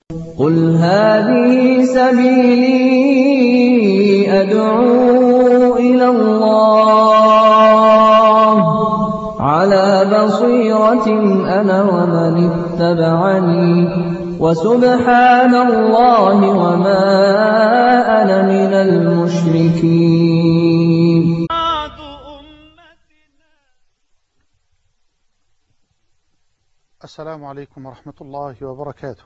قُلْ هَٰذِهِ سَبِيلِي أَدْعُو إِلَى اللَّهِ ۚ عَلَىٰ بَصِيرَةٍ أَنَا وَمَنِ اتَّبَعَنِي ۖ وَسُبْحَانَ اللَّهِ وَمَا أَنَا مِنَ الْمُشْرِكِينَ. السلام عليكم ورحمة الله وبركاته.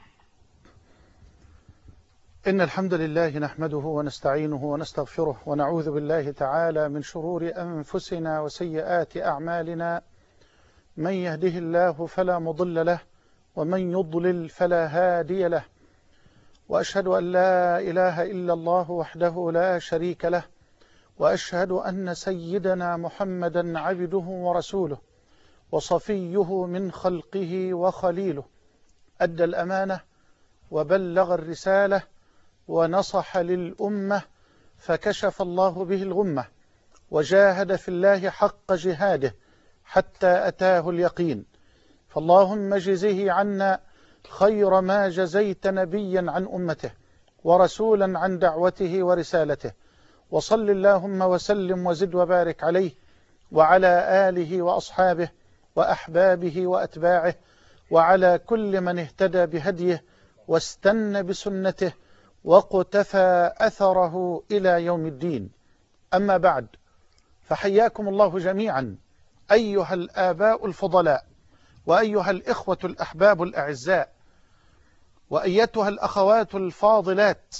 إن الحمد لله نحمده ونستعينه ونستغفره ونعوذ بالله تعالى من شرور أنفسنا وسيئات أعمالنا، من يهده الله فلا مضل له ومن يضلل فلا هادي له، وأشهد أن لا إله إلا الله وحده لا شريك له، وأشهد أن سيدنا محمدا عبده ورسوله وصفيه من خلقه وخليله، أدى الأمانة وبلغ الرسالة ونصح للأمة، فكشف الله به الغمة، وجاهد في الله حق جهاده حتى أتاه اليقين. فاللهم جزه عنا خير ما جزيت نبيا عن أمته ورسولا عن دعوته ورسالته، وصل اللهم وسلم وزد وبارك عليه وعلى آله وأصحابه وأحبابه وأتباعه، وعلى كل من اهتدى بهديه واستنى بسنته وقتفى أثره إلى يوم الدين. أما بعد، فحياكم الله جميعا أيها الآباء الفضلاء، وأيها الإخوة الأحباب الأعزاء، وأيتها الأخوات الفاضلات،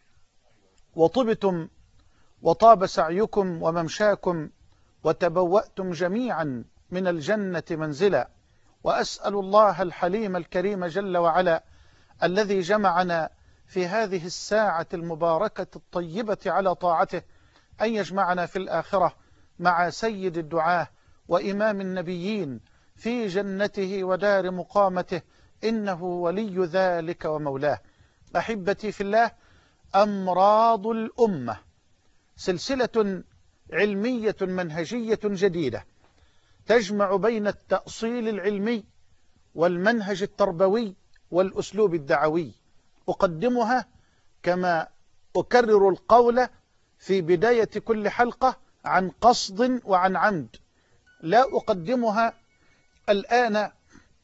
وطبتم وطاب سعيكم وممشاكم وتبوأتم جميعا من الجنة منزلا. وأسأل الله الحليم الكريم جل وعلا الذي جمعنا في هذه الساعة المباركة الطيبة على طاعته أن يجمعنا في الآخرة مع سيد الدعاة وإمام النبيين في جنته ودار مقامته، إنه ولي ذلك ومولاه. أحبتي في الله، أمراض الأمة سلسلة علمية منهجية جديدة تجمع بين التأصيل العلمي والمنهج التربوي والأسلوب الدعوي. أقدمها كما أكرر القول في بداية كل حلقة عن قصد وعن عمد، لا أقدمها الآن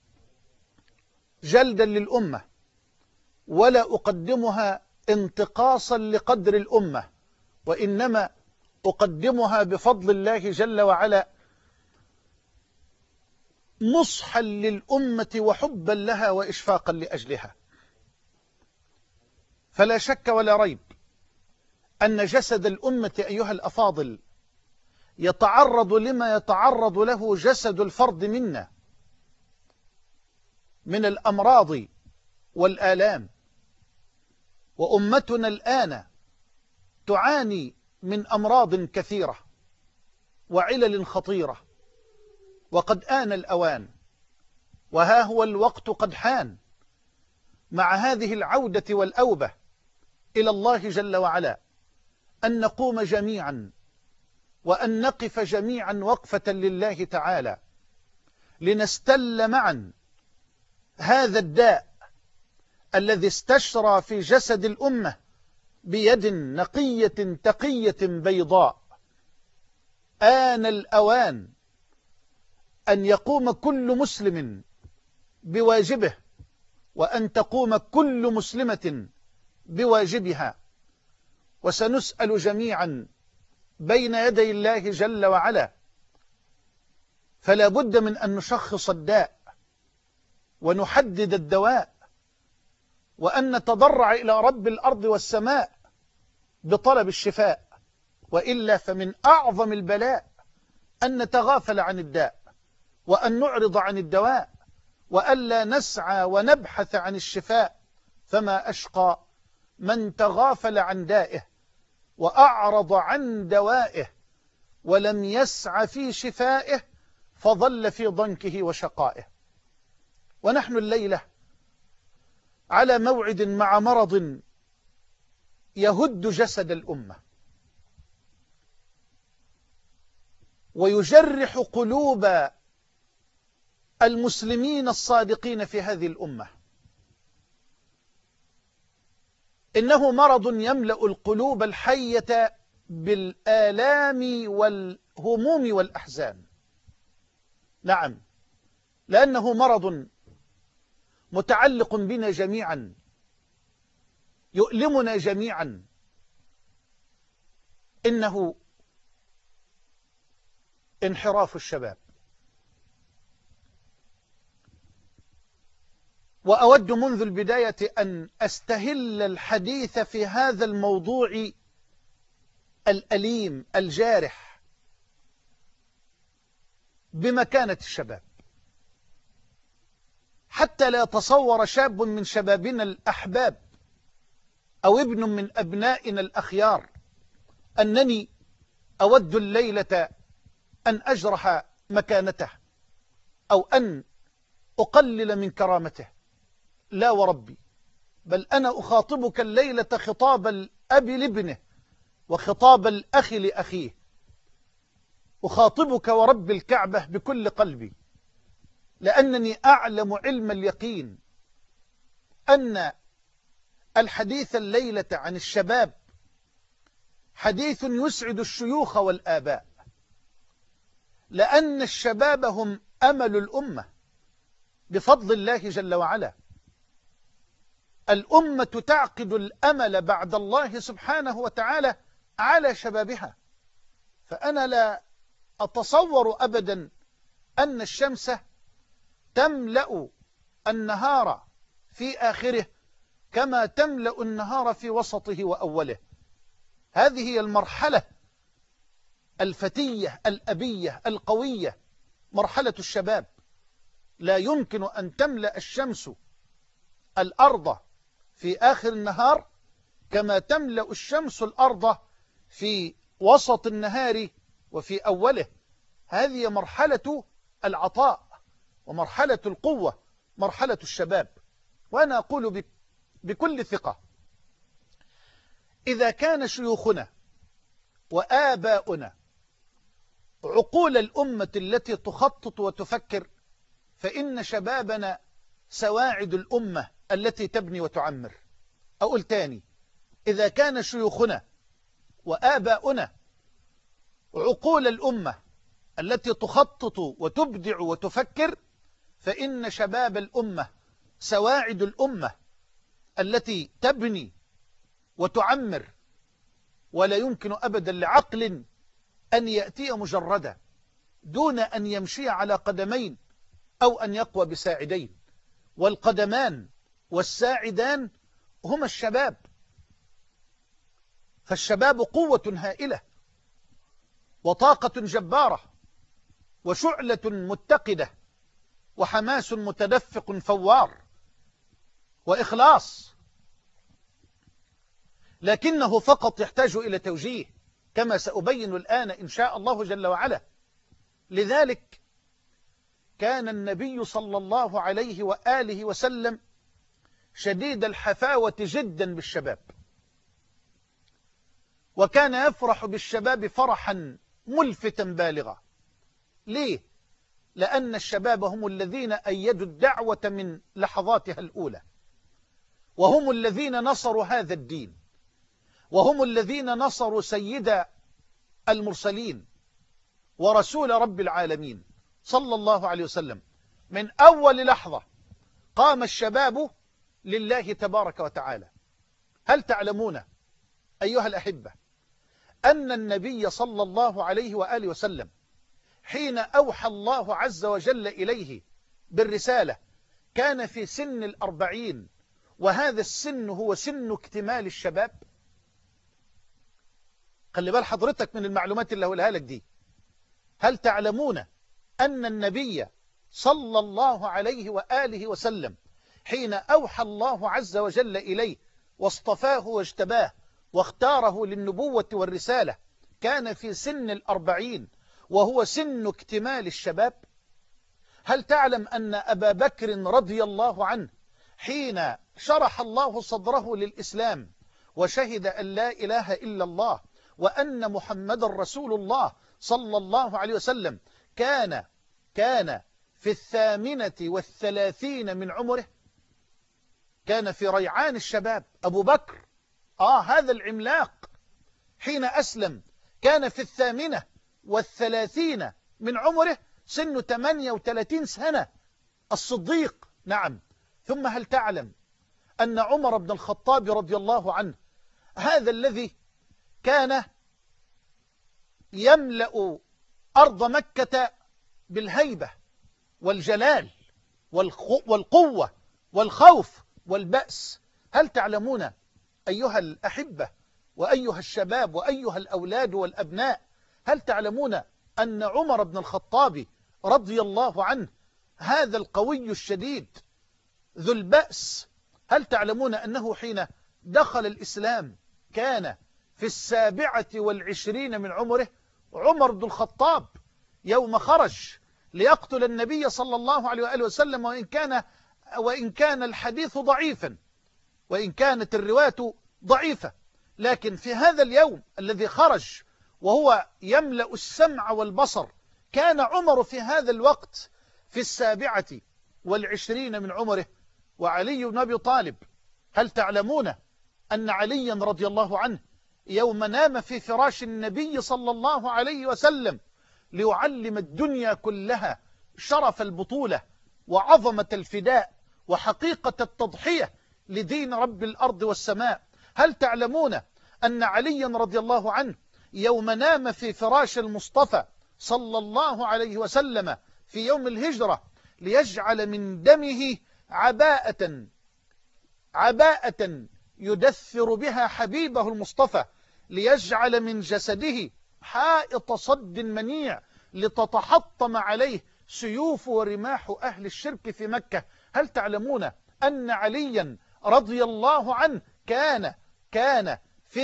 جلدا للأمة، ولا أقدمها انتقاصا لقدر الأمة، وإنما أقدمها بفضل الله جل وعلا نصحا للأمة وحبا لها وإشفاقا لأجلها. فلا شك ولا ريب أن جسد الأمة أيها الأفاضل يتعرض لما يتعرض له جسد الفرد منا من الأمراض والآلام، وأمتنا الآن تعاني من أمراض كثيرة وعلل خطيرة، وقد آن الأوان، وها هو الوقت قد حان مع هذه العودة والأوبة إلى الله جل وعلا أن نقوم جميعا وأن نقف جميعا وقفة لله تعالى، لنستل معا هذا الداء الذي استشرى في جسد الأمة بيد نقية تقية بيضاء. آن الأوان أن يقوم كل مسلم بواجبه، وأن تقوم كل مسلمة بواجبها، وسنسأل جميعا بين يدي الله جل وعلا. فلا بد من أن نشخص الداء ونحدد الدواء، وأن نتضرع إلى رب الأرض والسماء بطلب الشفاء، وإلا فمن أعظم البلاء أن نتغافل عن الداء وأن نعرض عن الدواء وألا نسعى ونبحث عن الشفاء. فما أشقى من تغافل عن دائه وأعرض عن دوائه ولم يسعى في شفائه، فظل في ضنكه وشقائه. ونحن الليلة على موعد مع مرض يهد جسد الأمة ويجرح قلوب المسلمين الصادقين في هذه الأمة، إنه مرض يملأ القلوب الحية بالآلام والهموم والأحزان. نعم، لأنه مرض متعلق بنا جميعا، يؤلمنا جميعا. إنه انحراف الشباب. وأود منذ البداية أن أستهل الحديث في هذا الموضوع الأليم الجارح بمكانة الشباب، حتى لا يتصور شاب من شبابنا الأحباب أو ابن من أبنائنا الأخيار أنني أود الليلة أن أجرح مكانته أو أن أقلل من كرامته. لا وربي، بل أنا أخاطبك الليلة خطاب الأب لابنه وخطاب الأخ لأخيه. أخاطبك ورب الكعبة بكل قلبي، لأنني أعلم علم اليقين أن الحديث الليلة عن الشباب حديث يسعد الشيوخ والآباء، لأن الشباب هم أمل الأمة بفضل الله جل وعلا. الأمة تعقد الأمل بعد الله سبحانه وتعالى على شبابها. فأنا لا أتصور أبدا أن الشمس تملأ النهار في آخره كما تملأ النهار في وسطه وأوله. هذه هي المرحلة الفتية الأبية القوية، مرحلة الشباب. لا يمكن أن تملأ الشمس الأرض في آخر النهار كما تملأ الشمس الأرض في وسط النهار وفي أوله. هذه مرحلة العطاء ومرحلة القوة، مرحلة الشباب. وأنا أقول بكل ثقة، إذا كان شيوخنا وآباؤنا عقول الأمة التي تخطط وتفكر، فإن شبابنا سواعد الأمة التي تبني وتعمر. أقول تاني، إذا كان شيوخنا وآباؤنا عقول الأمة التي تخطط وتبدع وتفكر، فإن شباب الأمة سواعد الأمة التي تبني وتعمر. ولا يمكن أبدا لعقل أن يأتي مجردا دون أن يمشي على قدمين أو أن يقوى بساعدين، والقدمان والساعدان هما الشباب. فالشباب قوة هائلة وطاقة جبارة وشعلة متقدة وحماس متدفق فوار وإخلاص، لكنه فقط يحتاج إلى توجيه كما سأبين الآن إن شاء الله جل وعلا. لذلك كان النبي صلى الله عليه وآله وسلم شديد الحفاوة جدا بالشباب، وكان يفرح بالشباب فرحا ملفتا بالغا. ليه؟ لأن الشباب هم الذين أيدوا الدعوة من لحظاتها الأولى، وهم الذين نصروا هذا الدين، وهم الذين نصروا سيد المرسلين ورسول رب العالمين صلى الله عليه وسلم. من أول لحظة قام الشباب لله تبارك وتعالى. هل تعلمون أيها الأحبة أن النبي صلى الله عليه وآله وسلم حين أوحى الله عز وجل إليه بالرسالة كان في سن 40، وهذا السن هو سن اكتمال الشباب؟ خلي بال حضرتك من المعلومات اللي هقولها لك دي. هل تعلمون أن النبي صلى الله عليه وآله وسلم حين أوحى الله عز وجل إليه واصطفاه واجتباه واختاره للنبوة والرسالة كان في سن 40، وهو سن اكتمال الشباب؟ هل تعلم أن أبا بكر رضي الله عنه حين شرح الله صدره للإسلام وشهد أن لا إله إلا الله وأن محمد رسول الله صلى الله عليه وسلم كان في 38 من عمره؟ كان في ريعان الشباب. أبو بكر هذا العملاق حين أسلم كان في 38 من عمره، سنه 38 سنة، الصديق. نعم. ثم هل تعلم أن عمر بن الخطاب رضي الله عنه، هذا الذي كان يملأ أرض مكة بالهيبة والجلال والقوة والخوف والبأس، هل تعلمون أيها الأحبة وأيها الشباب وأيها الأولاد والأبناء، هل تعلمون أن عمر بن الخطاب رضي الله عنه هذا القوي الشديد ذو البأس، هل تعلمون أنه حين دخل الإسلام كان في 27 من عمره؟ عمر بن الخطاب يوم خرج ليقتل النبي صلى الله عليه وآله وسلم، وإن كان الحديث ضعيفا، وإن كانت الرواية ضعيفة، لكن في هذا اليوم الذي خرج وهو يملأ السمع والبصر، كان عمر في هذا الوقت في 27 من عمره. وعلي بن أبي طالب، هل تعلمون أن عليا رضي الله عنه يوم نام في فراش النبي صلى الله عليه وسلم ليعلم الدنيا كلها شرف البطولة وعظمة الفداء وحقيقة التضحية لدين رب الأرض والسماء، هل تعلمون أن عليا رضي الله عنه يوم نام في فراش المصطفى صلى الله عليه وسلم في يوم الهجرة ليجعل من دمه عباءة يدثر بها حبيبه المصطفى، ليجعل من جسده حائط صد منيع لتتحطم عليه سيوف ورماح أهل الشرك في مكة، هل تعلمون أن عليا رضي الله عنه كان في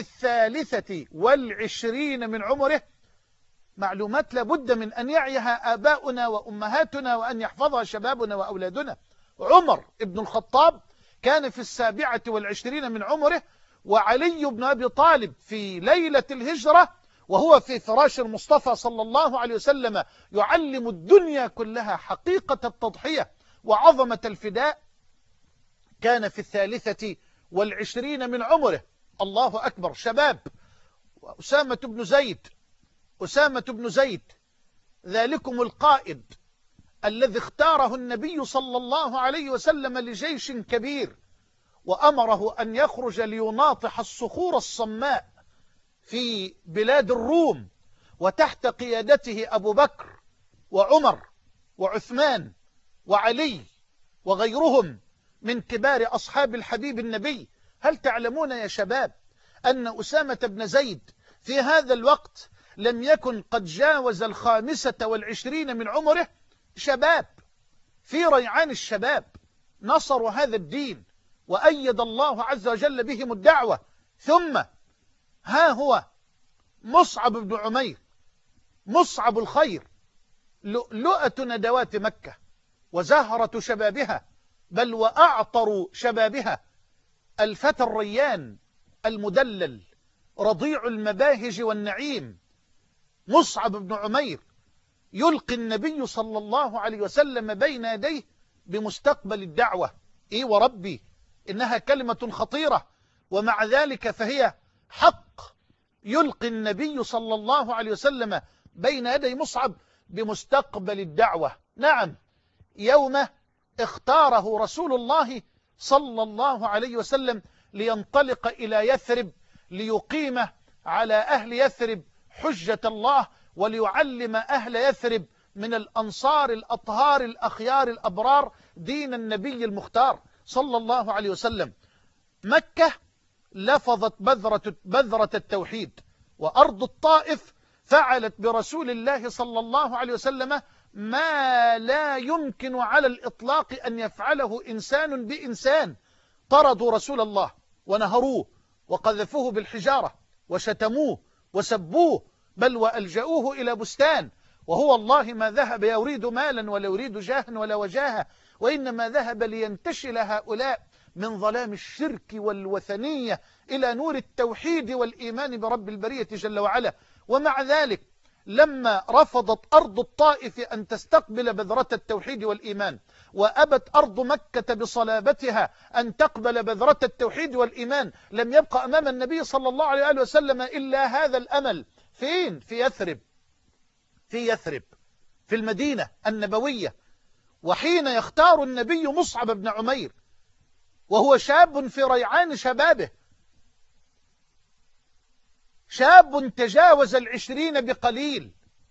23 من عمره؟ معلومات لابد من أن يعيها آباؤنا وأمهاتنا وأن يحفظها شبابنا وأولادنا. عمر بن الخطاب كان في 27 من عمره، وعلي بن أبي طالب في ليلة الهجرة وهو في فراش المصطفى صلى الله عليه وسلم يعلم الدنيا كلها حقيقة التضحية وعظمة الفداء، كان في 23 من عمره. الله أكبر. شباب. أسامة بن زيد ذلكم القائد الذي اختاره النبي صلى الله عليه وسلم لجيش كبير، وأمره أن يخرج ليناطح الصخور الصماء في بلاد الروم، وتحت قيادته أبو بكر وعمر وعثمان وعلي وغيرهم من كبار أصحاب الحبيب النبي. هل تعلمون يا شباب أن أسامة بن زيد في هذا الوقت لم يكن قد جاوز 25 من عمره؟ شباب في ريعان الشباب نصروا هذا الدين وأيد الله عز وجل بهم الدعوة. ثم ها هو مصعب بن عمير، مصعب الخير، لؤلؤة ندوات مكة وزهرة شبابها، بل وأعطر شبابها، الفتى الريان المدلل رضيع المباهج والنعيم، مصعب بن عمير، يلقي النبي صلى الله عليه وسلم بين يديه بمستقبل الدعوة. إيه وربي إنها كلمة خطيرة، ومع ذلك فهي حق. يلقي النبي صلى الله عليه وسلم بين يدي مصعب بمستقبل الدعوة. نعم، يوم اختاره رسول الله صلى الله عليه وسلم لينطلق إلى يثرب ليقيم على أهل يثرب حجة الله، وليعلم أهل يثرب من الأنصار الأطهار الأخيار الأبرار دين النبي المختار صلى الله عليه وسلم. مكة لفظت بذرة التوحيد، وأرض الطائف فعلت برسول الله صلى الله عليه وسلم ما لا يمكن على الإطلاق أن يفعله إنسان بإنسان. طردوا رسول الله ونهروه وقذفوه بالحجارة وشتموه وسبوه، بل وألجأوه إلى بستان، وهو الله ما ذهب يريد مالا ولا يريد جاها ولا وجاهة، وإنما ذهب لينتشل هؤلاء من ظلام الشرك والوثنية إلى نور التوحيد والإيمان برب البرية جل وعلا. ومع ذلك لما رفضت أرض الطائف أن تستقبل بذرة التوحيد والإيمان، وأبت أرض مكة بصلابتها أن تقبل بذرة التوحيد والإيمان، لم يبقى أمام النبي صلى الله عليه وسلم إلا هذا الأمل. فين؟ في يثرب. في يثرب، في المدينة النبوية. وحين يختار النبي مصعب بن عمير وهو شاب في ريعان شبابه، شاب تجاوز 20 بقليل،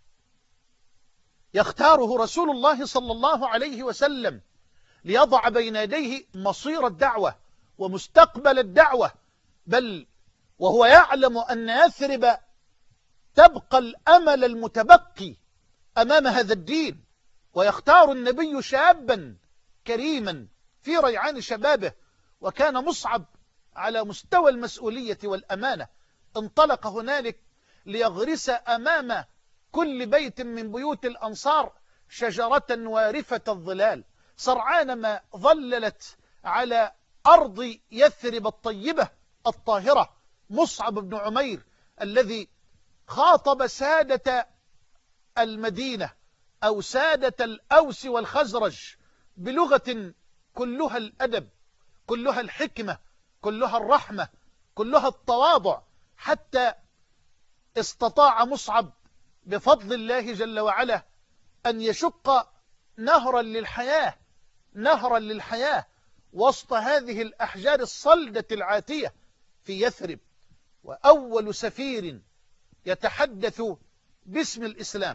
يختاره رسول الله صلى الله عليه وسلم ليضع بين يديه مصير الدعوة ومستقبل الدعوة، بل وهو يعلم أن يثرب تبقى الأمل المتبقي أمام هذا الدين، ويختار النبي شابا كريما في ريعان شبابه. وكان مصعب على مستوى المسؤولية والأمانة، انطلق هنالك ليغرس أمام كل بيت من بيوت الأنصار شجرة وارفة الظلال، سرعان ما ظللت على أرض يثرب الطيبة الطاهرة مصعب بن عمير الذي خاطب سادة المدينة أو سادة الأوس والخزرج بلغة كلها الأدب، كلها الحكمة، كلها الرحمة، كلها التواضع، حتى استطاع مصعب بفضل الله جل وعلا أن يشق نهرا للحياة، نهرا للحياة وسط هذه الأحجار الصلدة العاتية في يثرب. وأول سفير يتحدث باسم الإسلام،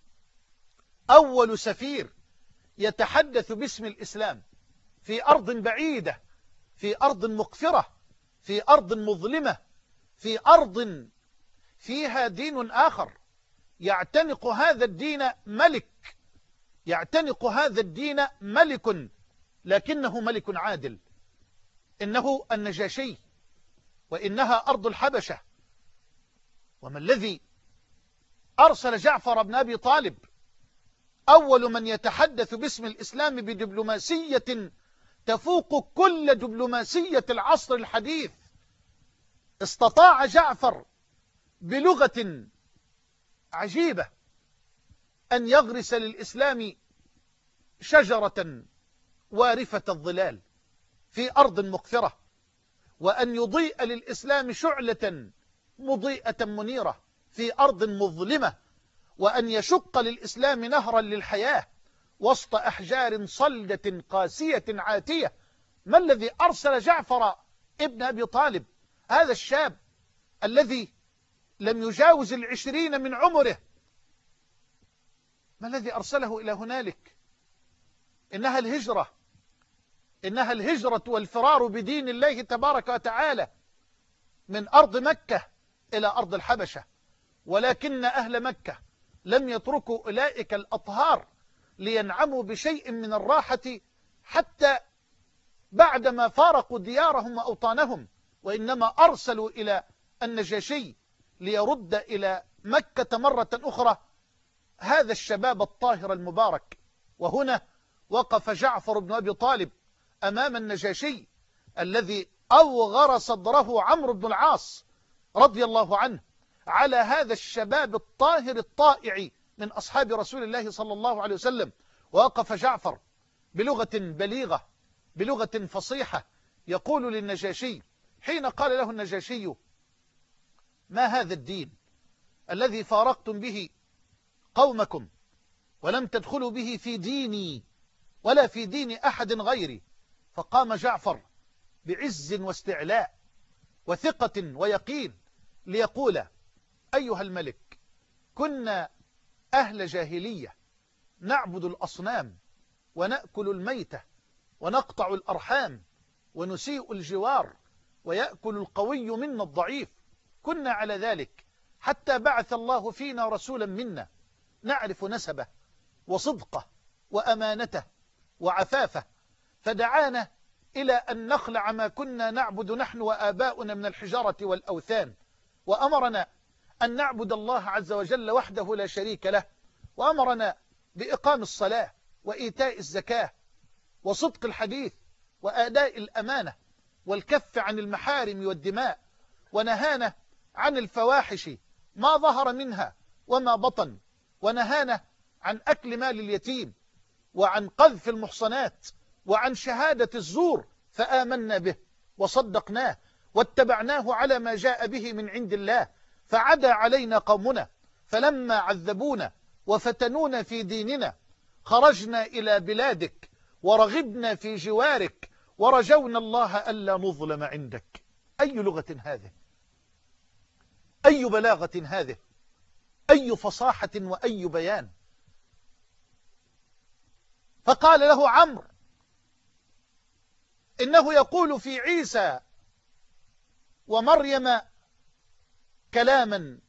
أول سفير يتحدث باسم الإسلام في أرض بعيدة، في أرض مقفرة، في أرض مظلمة، في أرض فيها دين آخر، يعتنق هذا الدين ملك، يعتنق هذا الدين ملك، لكنه ملك عادل، إنه النجاشي، وإنها أرض الحبشة. وما الذي أرسل جعفر بن أبي طالب أول من يتحدث باسم الإسلام بدبلوماسية تفوق كل دبلوماسية العصر الحديث؟ استطاع جعفر بلغة عجيبة أن يغرس للإسلام شجرة وارفة الظلال في أرض مقفرة، وأن يضيء للإسلام شعلة مضيئة منيرة في أرض مظلمة، وأن يشق للإسلام نهرا للحياة وسط أحجار صلدة قاسية عاتية. ما الذي أرسل جعفر ابن أبي طالب، هذا الشاب الذي لم يجاوز 20 من عمره، ما الذي أرسله إلى هنالك؟ إنها الهجرة، إنها الهجرة والفرار بدين الله تبارك وتعالى من أرض مكة إلى أرض الحبشة. ولكن أهل مكة لم يتركوا أولئك الأطهار لينعموا بشيء من الراحة حتى بعدما فارقوا ديارهم وأوطانهم، وإنما أرسلوا إلى النجاشي ليرد إلى مكة مرة أخرى هذا الشباب الطاهر المبارك. وهنا وقف جعفر بن أبي طالب أمام النجاشي الذي أوغر صدره عمرو بن العاص رضي الله عنه على هذا الشباب الطاهر الطائع من أصحاب رسول الله صلى الله عليه وسلم. ووقف جعفر بلغة بليغة، بلغة فصيحة، يقول للنجاشي حين قال له النجاشي: ما هذا الدين الذي فارقتم به قومكم ولم تدخلوا به في ديني ولا في دين أحد غيري؟ فقام جعفر بعز واستعلاء وثقة ويقين ليقول: أيها الملك، كنا أهل جاهلية نعبد الأصنام ونأكل الميتة ونقطع الأرحام ونسيء الجوار ويأكل القوي منا الضعيف، كنا على ذلك حتى بعث الله فينا رسولا منا نعرف نسبه وصدقه وأمانته وعفافه، فدعانا إلى أن نخلع ما كنا نعبد نحن وآباؤنا من الحجارة والأوثان، وأمرنا أن نعبد الله عز وجل وحده لا شريك له، وأمرنا بإقام الصلاة وإيتاء الزكاة وصدق الحديث وأداء الأمانة والكف عن المحارم والدماء، ونهانا عن الفواحش ما ظهر منها وما بطن، ونهانا عن أكل مال اليتيم، وعن قذف المحصنات، وعن شهادة الزور، فآمنا به وصدقناه واتبعناه على ما جاء به من عند الله، فعدا علينا قومنا فلما عذبونا وفتنونا في ديننا خرجنا إلى بلادك ورغبنا في جوارك ورجونا الله ألا نظلم عندك. أي لغة هذه؟ أي بلاغة هذه؟ أي فصاحة وأي بيان؟ فقال له عمرو إنه يقول في عيسى ومريم كلاما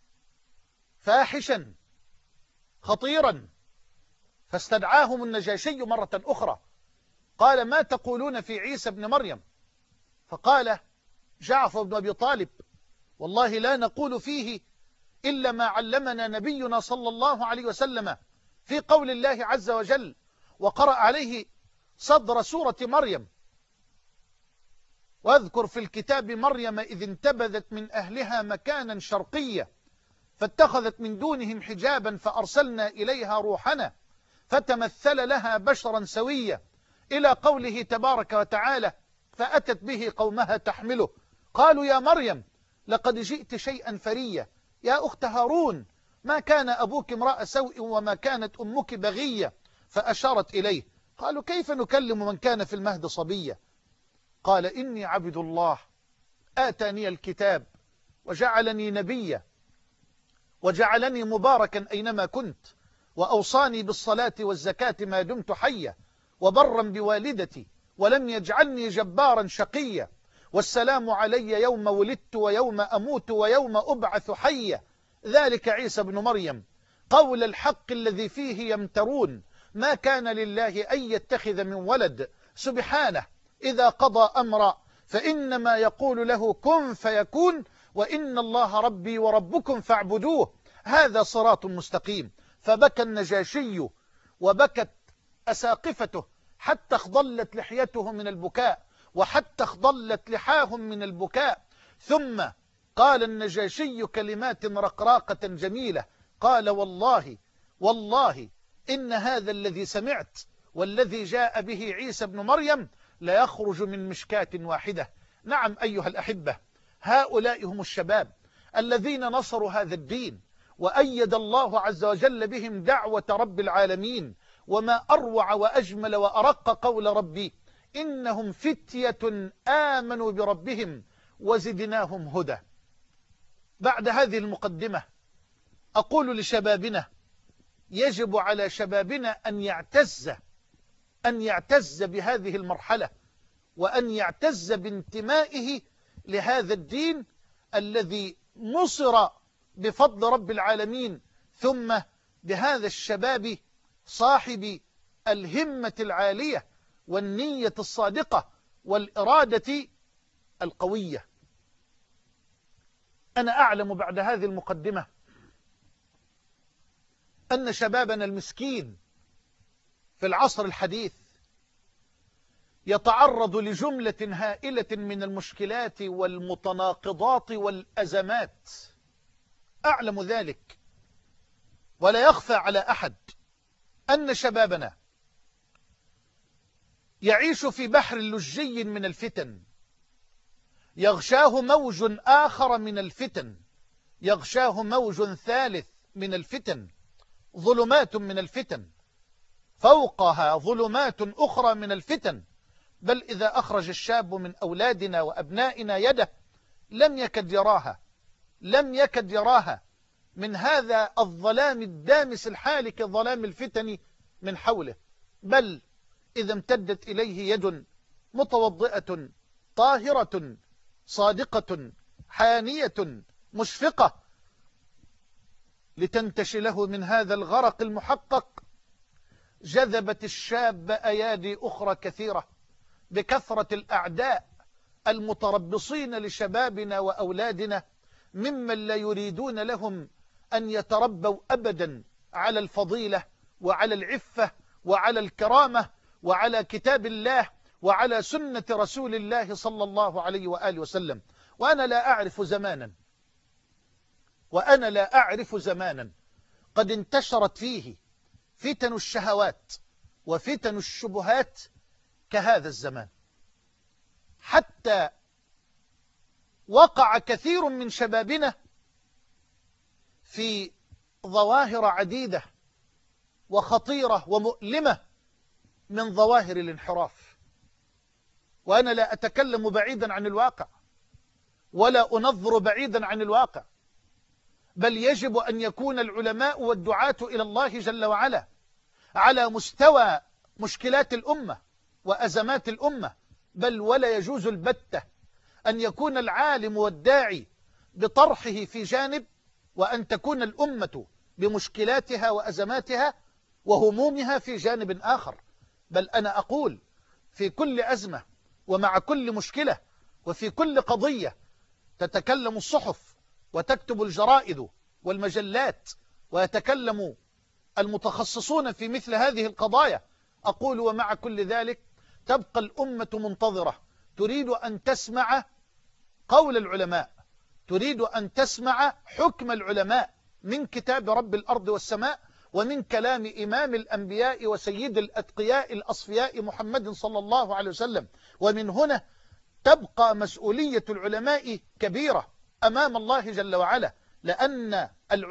فاحشا خطيرا، فاستدعاهم النجاشي مرة أخرى قال ما تقولون في عيسى ابن مريم؟ فقال جعفر بن أبي طالب والله لا نقول فيه إلا ما علمنا نبينا صلى الله عليه وسلم في قول الله عز وجل، وقرأ عليه صدر سورة مريم: واذكر في الكتاب مريم إذ انتبذت من أهلها مكانا شرقيا فاتخذت من دونهم حجابا فأرسلنا إليها روحنا فتمثل لها بشرا سويا، إلى قوله تبارك وتعالى: فأتت به قومها تحمله قالوا يا مريم لقد جئت شيئا فريا يا أخت هارون ما كان أبوك امرأ سوء وما كانت أمك بغية، فأشارت إليه. قالوا كيف نكلم من كان في المهد صبيا؟ قال إني عبد الله آتاني الكتاب وجعلني نبيا وجعلني مباركا أينما كنت وأوصاني بالصلاة والزكاة ما دمت حيا وبرا بوالدتي ولم يجعلني جبارا شقيا، والسلام علي يوم ولدت ويوم أموت ويوم أبعث حيا، ذلك عيسى بن مريم قول الحق الذي فيه يمترون، ما كان لله أن يتخذ من ولد سبحانه إذا قضى أمرا فإنما يقول له كن فيكون، وإن الله ربي وربكم فاعبدوه هذا صراط مستقيم. فبكى النجاشي وبكت أساقفته حتى اخضلت لحيته من البكاء وحتى اخضلت لحاهم من البكاء، ثم قال النجاشي كلمات رقراقة جميلة، قال والله إن هذا الذي سمعت والذي جاء به عيسى بن مريم لا يخرج من مشكاة واحدة. نعم أيها الأحبة، هؤلاء هم الشباب الذين نصروا هذا الدين وأيد الله عز وجل بهم دعوة رب العالمين، وما أروع وأجمل وأرق قول ربي إنهم فتية آمنوا بربهم وزدناهم هدى. بعد هذه المقدمة أقول لشبابنا يجب على شبابنا أن يعتز بهذه المرحلة وأن يعتز بانتمائه لهذا الدين الذي نصر بفضل رب العالمين، ثم بهذا الشباب صاحب الهمة العالية والنية الصادقة والإرادة القوية. أنا أعلم بعد هذه المقدمة أن شبابنا المسكين في العصر الحديث يتعرض لجملة هائلة من المشكلات والمتناقضات والأزمات، أعلم ذلك، ولا يخفى على أحد أن شبابنا يعيش في بحر لجي من الفتن، يغشاه موج آخر من الفتن، يغشاه موج ثالث من الفتن، ظلمات من الفتن فوقها ظلمات أخرى من الفتن. بل إذا أخرج الشاب من أولادنا وأبنائنا يده لم يكد يراها من هذا الظلام الدامس الحالك، ظلام الفتن من حوله. بل إذا امتدت إليه يد متوضئة طاهرة صادقة حانية مشفقة لتنتشي له من هذا الغرق المحقق، جذبت الشاب أيادي أخرى كثيرة بكثرة الأعداء المتربصين لشبابنا وأولادنا، ممن لا يريدون لهم أن يتربوا أبدا على الفضيلة وعلى العفة وعلى الكرامة وعلى كتاب الله وعلى سنة رسول الله صلى الله عليه وآله وسلم. وأنا لا أعرف زمانا وأنا لا أعرف زمانا قد انتشرت فيه فتن الشهوات وفتن الشبهات كهذا الزمان، حتى وقع كثير من شبابنا في ظواهر عديدة وخطيرة ومؤلمة من ظواهر الانحراف. وأنا لا أتكلم بعيدا عن الواقع ولا أنظر بعيدا عن الواقع، بل يجب أن يكون العلماء والدعاة إلى الله جل وعلا على مستوى مشكلات الأمة وأزمات الأمة، بل ولا يجوز البتة أن يكون العالم والداعي بطرحه في جانب، وأن تكون الأمة بمشكلاتها وأزماتها وهمومها في جانب آخر. بل أنا أقول في كل أزمة ومع كل مشكلة وفي كل قضية تتكلم الصحف وتكتب الجرائد والمجلات ويتكلم المتخصصون في مثل هذه القضايا، أقول ومع كل ذلك تبقى الأمة منتظرة، تريد أن تسمع قول العلماء، تريد أن تسمع حكم العلماء من كتاب رب الأرض والسماء ومن كلام إمام الأنبياء وسيد الأتقياء الأصفياء محمد صلى الله عليه وسلم. ومن هنا تبقى مسؤولية العلماء كبيرة أمام الله جل وعلا، لأن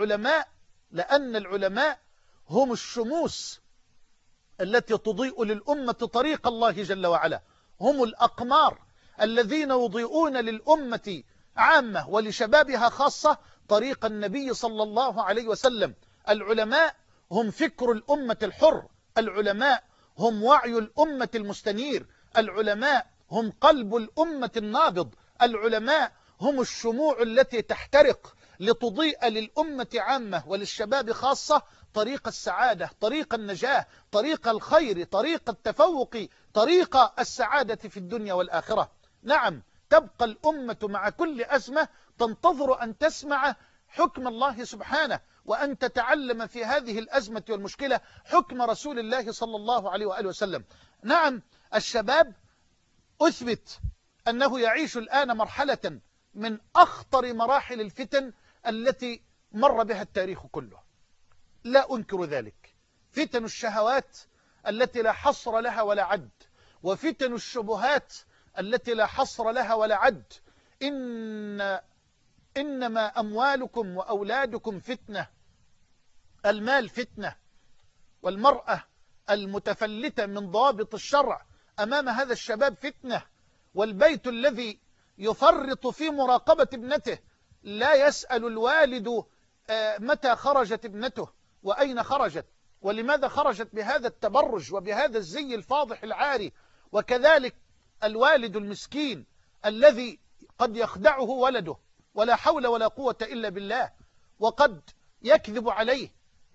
العلماء هم الشموس التي تضيء للأمة طريق الله جل وعلا، هم الأقمار الذين يضيئون للأمة عامة ولشبابها خاصة طريق النبي صلى الله عليه وسلم. العلماء هم فكر الأمة الحر، العلماء هم وعي الأمة المستنير، العلماء هم قلب الأمة النابض، العلماء هم الشموع التي تحترق لتضيء للأمة عامة وللشباب خاصة طريق السعادة، طريق النجاة، طريق الخير، طريق التفوق، طريق السعادة في الدنيا والآخرة. نعم، تبقى الأمة مع كل أزمة تنتظر أن تسمع حكم الله سبحانه، وأن تتعلم في هذه الأزمة والمشكلة حكم رسول الله صلى الله عليه وآله وسلم. نعم، الشباب أثبت أنه يعيش الآن مرحلة من أخطر مراحل الفتن التي مر بها التاريخ كله، لا أنكر ذلك. فتن الشهوات التي لا حصر لها ولا عد، وفتن الشبهات التي لا حصر لها ولا عد. إنما أموالكم وأولادكم فتنة، المال فتنة، والمرأة المتفلتة من ضوابط الشرع أمام هذا الشباب فتنة، والبيت الذي يفرط في مراقبة ابنته لا يسأل الوالد متى خرجت ابنته وأين خرجت ولماذا خرجت بهذا التبرج وبهذا الزي الفاضح العاري. وكذلك الوالد المسكين الذي قد يخدعه ولده ولا حول ولا قوة إلا بالله، وقد يكذب عليه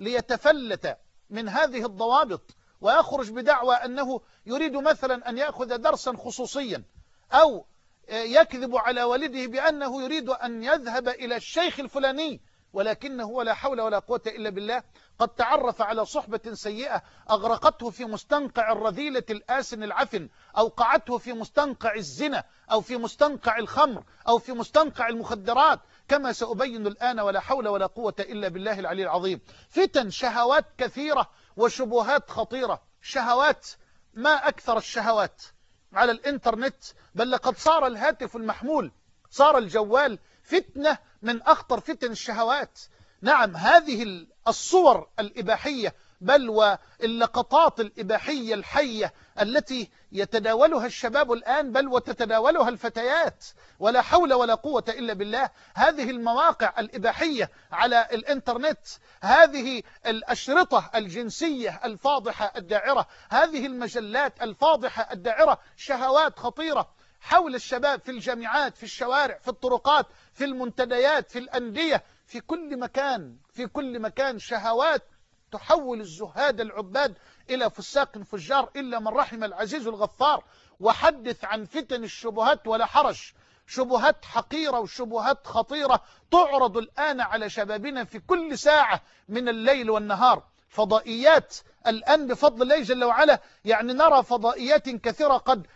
ليتفلت من هذه الضوابط ويخرج بدعوى أنه يريد مثلا أن يأخذ درسا خصوصيا، أو يكذب على والده بأنه يريد أن يذهب إلى الشيخ الفلاني، ولكنه ولا حول ولا قوة إلا بالله قد تعرف على صحبة سيئة أغرقته في مستنقع الرذيلة الآسن العفن، أوقعته في مستنقع الزنا أو في مستنقع الخمر أو في مستنقع المخدرات، كما سأبين الآن ولا حول ولا قوة إلا بالله العلي العظيم. فتن شهوات كثيرة وشبهات خطيرة، شهوات ما أكثر الشهوات على الإنترنت، بل لقد صار الهاتف المحمول، صار الجوال فتنة من أخطر فتن الشهوات. نعم، هذه الصور الإباحية بل واللقطات الإباحية الحية التي يتداولها الشباب الآن بل وتتداولها الفتيات، ولا حول ولا قوة إلا بالله. هذه المواقع الإباحية على الإنترنت، هذه الأشرطة الجنسية الفاضحة الداعرة، هذه المجلات الفاضحة الداعرة، شهوات خطيرة حول الشباب في الجامعات، في الشوارع، في الطرقات، في المنتديات، في الأندية، في كل مكان، في كل مكان شهوات تحول الزهاد العباد إلى فساق فجار إلا من رحم العزيز الغفار. وحدث عن فتن الشبهات ولا حرج، شبهات حقيرة وشبهات خطيرة تعرض الآن على شبابنا في كل ساعة من الليل والنهار. فضائيات الآن بفضل الله جل وعلا، يعني نرى فضائيات كثيرة قد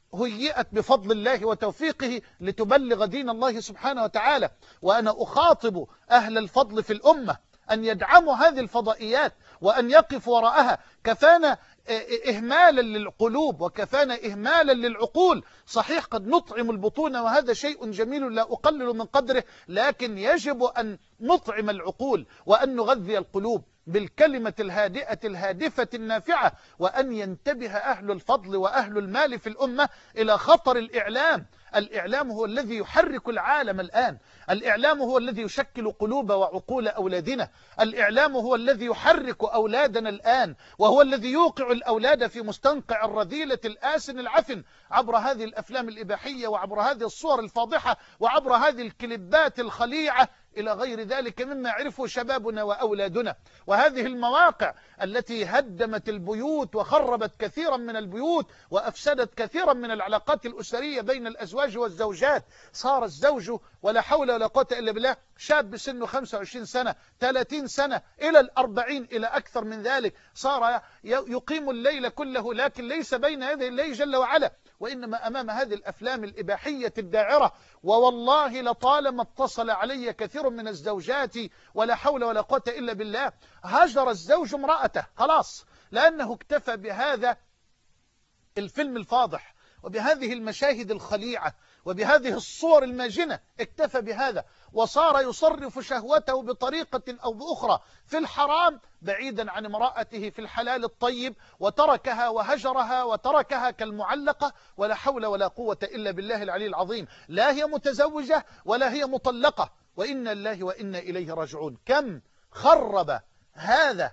هيئت بفضل الله وتوفيقه لتبلغ دين الله سبحانه وتعالى. وأنا أخاطب أهل الفضل في الأمة أن يدعموا هذه الفضائيات وأن يقفوا وراءها. كفانا إهمالا للقلوب وكفانا إهمالا للعقول. صحيح قد نطعم البطون وهذا شيء جميل لا أقلل من قدره، لكن يجب أن نطعم العقول وأن نغذي القلوب بالكلمة الهادئة الهادفة النافعة، وأن ينتبه أهل الفضل وأهل المال في الأمة إلى خطر الإعلام. الإعلام هو الذي يحرك العالم الآن، الإعلام هو الذي يشكل قلوب وعقول أولادنا، الإعلام هو الذي يحرك أولادنا الآن، وهو الذي يوقع الأولاد في مستنقع الرذيلة الآسن العفن عبر هذه الأفلام الإباحية وعبر هذه الصور الفاضحة وعبر هذه الكليبات الخليعة إلى غير ذلك مما يعرفه شبابنا وأولادنا. وهذه المواقع التي هدمت البيوت وخربت كثيرا من البيوت وأفسدت كثيرا من العلاقات الأسرية بين الأزواج والزوجات. صار الزوج ولا حول ولا قوة إلا بالله شاب سنه 25 سنة 30 سنة إلى 40 إلى أكثر من ذلك، صار يقيم الليل كله لكن ليس بين يدي الله جل وعلا، وإنما أمام هذه الأفلام الإباحية الداعرة. ووالله لطالما اتصل علي كثير من الزوجات ولا حول ولا قوة إلا بالله هجر الزوج امرأته خلاص، لأنه اكتفى بهذا الفيلم الفاضح وبهذه المشاهد الخليعة وبهذه الصور الماجنة، اكتفى بهذا وصار يصرف شهوته بطريقة أو بأخرى في الحرام بعيدا عن امرأته في الحلال الطيب، وتركها وهجرها وتركها كالمعلقة ولا حول ولا قوة إلا بالله العلي العظيم. لا هي متزوجة ولا هي مطلقة، وإنا لله وإنا إليه راجعون. كم خرب هذا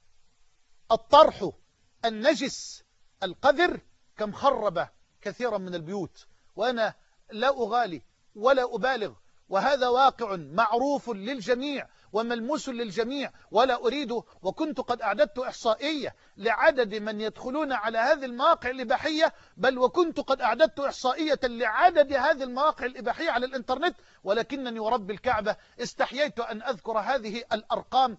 الطرح النجس القذر، كم خرب كثيرا من البيوت. وأنا لا أغالي ولا أبالغ، وهذا واقع معروف للجميع وملموس للجميع، ولا أريد وكنت قد أعددت إحصائية لعدد من يدخلون على هذه المواقع الإباحية، بل وكنت قد أعددت إحصائية لعدد هذه المواقع الإباحية على الإنترنت، ولكنني ورب الكعبة استحييت أن أذكر هذه الأرقام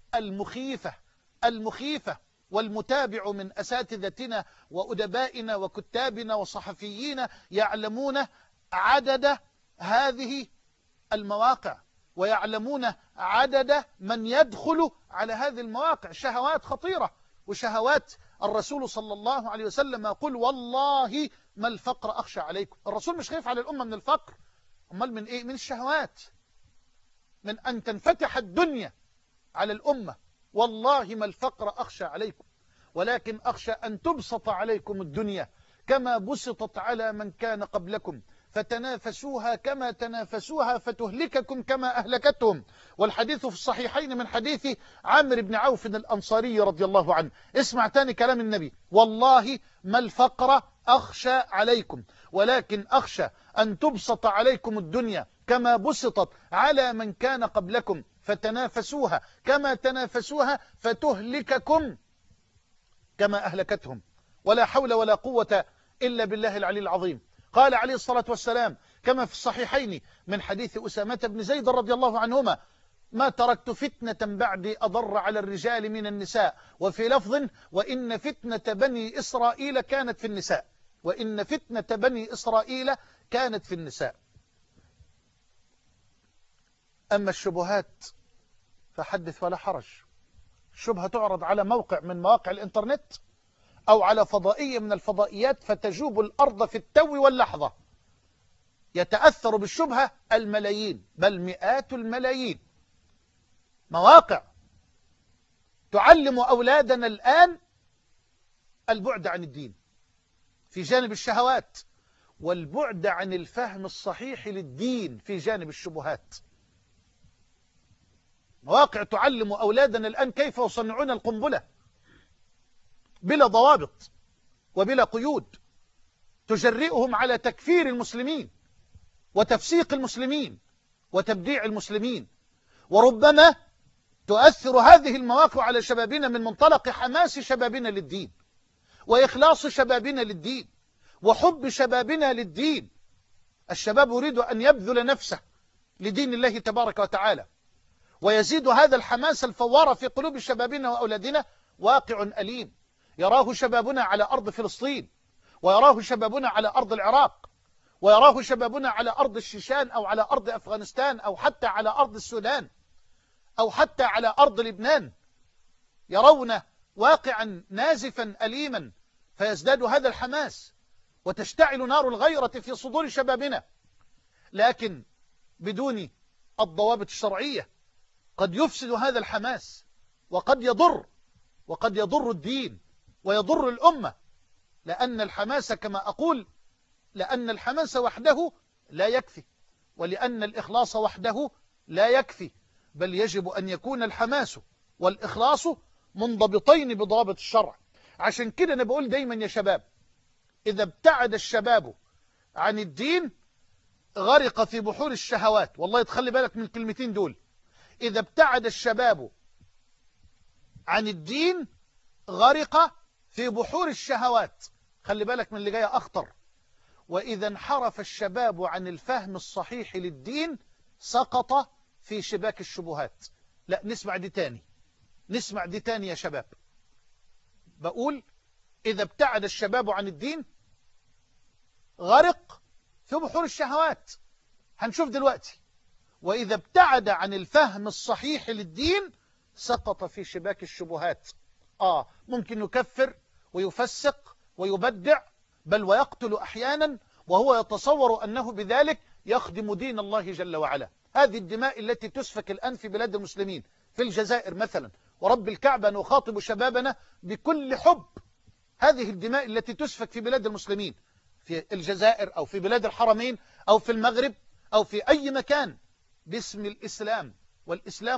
المخيفة. والمتابع من أساتذتنا وأدبائنا وكتابنا وصحفيين يعلمون عدد هذه المواقع ويعلمون عدد من يدخل على هذه المواقع. شهوات خطيرة وشهوات الرسول صلى الله عليه وسلم يقول والله ما الفقر أخشى عليكم. الرسول مش خايف على الأمة من الفقر، أمال من إيه؟ من الشهوات، من أن تنفتح الدنيا على الأمة. والله ما الفقر أخشى عليكم، ولكن أخشى أن تبسط عليكم الدنيا كما بسطت على من كان قبلكم فتنافسوها كما تنافسوها فتهلككم كما أهلكتهم. والحديث في الصحيحين من حديث عامر بن عوف الأنصاري رضي الله عنه. اسمع تاني كلام النبي: والله ما الفقر أخشى عليكم، ولكن أخشى أن تبسط عليكم الدنيا كما بسطت على من كان قبلكم فتنافسوها كما تنافسوها فتهلككم كما أهلكتهم. ولا حول ولا قوة إلا بالله العلي العظيم. قال عليه الصلاة والسلام كما في الصحيحين من حديث أسامة بن زيد رضي الله عنهما: ما تركت فتنة بعدي أضر على الرجال من النساء. وفي لفظ: وإن فتنة بني إسرائيل كانت في النساء. وإن فتنة بني إسرائيل كانت في النساء. أما الشبهات فحدث ولا حرج. الشبهة تعرض على موقع من مواقع الإنترنت أو على فضائية من الفضائيات فتجوب الأرض في التو واللحظة. يتأثر بالشبهة الملايين بل مئات الملايين. مواقع تعلم أولادنا الآن البعد عن الدين في جانب الشهوات، والبعد عن الفهم الصحيح للدين في جانب الشبهات. مواقع تعلم أولادنا الآن كيف يصنعون القنبلة بلا ضوابط وبلا قيود، تجرئهم على تكفير المسلمين وتفسيق المسلمين وتبديع المسلمين. وربما تؤثر هذه المواقع على شبابنا من منطلق حماس شبابنا للدين وإخلاص شبابنا للدين وحب شبابنا للدين. الشباب يريد أن يبذل نفسه لدين الله تبارك وتعالى، ويزيد هذا الحماس الفوار في قلوب شبابنا وأولادنا واقع أليم يراه شبابنا على أرض فلسطين، ويراه شبابنا على أرض العراق، ويراه شبابنا على أرض الشيشان أو على أرض أفغانستان أو حتى على أرض السودان أو حتى على أرض لبنان، يرون واقعا نازفا أليما، فيزداد هذا الحماس وتشتعل نار الغيرة في صدور شبابنا، لكن بدون الضوابط الشرعية قد يفسد هذا الحماس، وقد يضر الدين ويضر الأمة، لأن الحماس كما أقول، لأن الحماس وحده لا يكفي، ولأن الإخلاص وحده لا يكفي، بل يجب أن يكون الحماس والإخلاص منضبطين بضوابط الشرع. عشان كده أنا بقول دايما يا شباب، إذا ابتعد الشباب عن الدين غرق في بحور الشهوات. والله تخلي بالك من الكلمتين دول، إذا ابتعد الشباب عن الدين غرق في بحور الشهوات. خلي بالك من اللي جاي أخطر. وإذا انحرف الشباب عن الفهم الصحيح للدين سقط في شباك الشبهات. لا، نسمع دي تاني يا شباب. بقول إذا ابتعد الشباب عن الدين غرق في بحور الشهوات. هنشوف دلوقتي. وإذا ابتعد عن الفهم الصحيح للدين سقط في شباك الشبهات. ممكن يكفر ويفسق ويبدع، بل ويقتل أحيانا وهو يتصور أنه بذلك يخدم دين الله جل وعلا. هذه الدماء التي تسفك الآن في بلاد المسلمين، في الجزائر مثلا، ورب الكعبة نخاطب شبابنا بكل حب، هذه الدماء التي تسفك في بلاد المسلمين في الجزائر أو في بلاد الحرمين أو في المغرب أو في أي مكان باسم الإسلام، والإسلام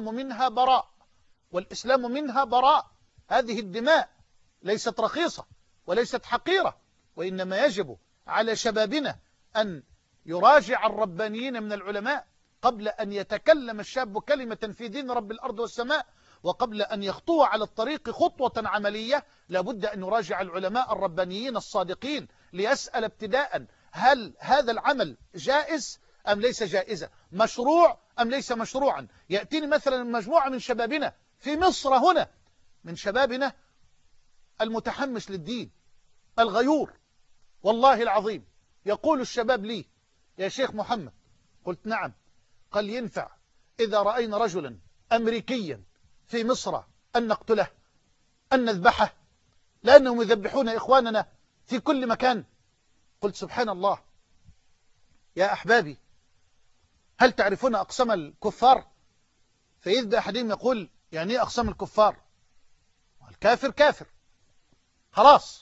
منها براء. هذه الدماء ليست رخيصة وليست حقيرة، وإنما يجب على شبابنا أن يراجع الربانيين من العلماء قبل أن يتكلم الشاب كلمة في دين رب الأرض والسماء، وقبل أن يخطو على الطريق خطوة عملية لابد أن يراجع العلماء الربانيين الصادقين ليسأل ابتداء: هل هذا العمل جائز أم ليس جائزا؟ مشروع أم ليس مشروعا؟ يأتيني مثلا مجموعة من شبابنا في مصر هنا، من شبابنا المتحمس للدين الغيور، والله العظيم يقول الشباب لي: يا شيخ محمد. قلت: نعم. قال: ينفع إذا رأينا رجلا أمريكيا في مصر أن نقتله، أن نذبحه، لأنهم يذبحون إخواننا في كل مكان؟ قلت: سبحان الله يا أحبابي، هل تعرفون أقسام الكفار؟ فإذا أحدهم يقول: يعني إيه أقسام الكفار؟ الكافر كافر خلاص.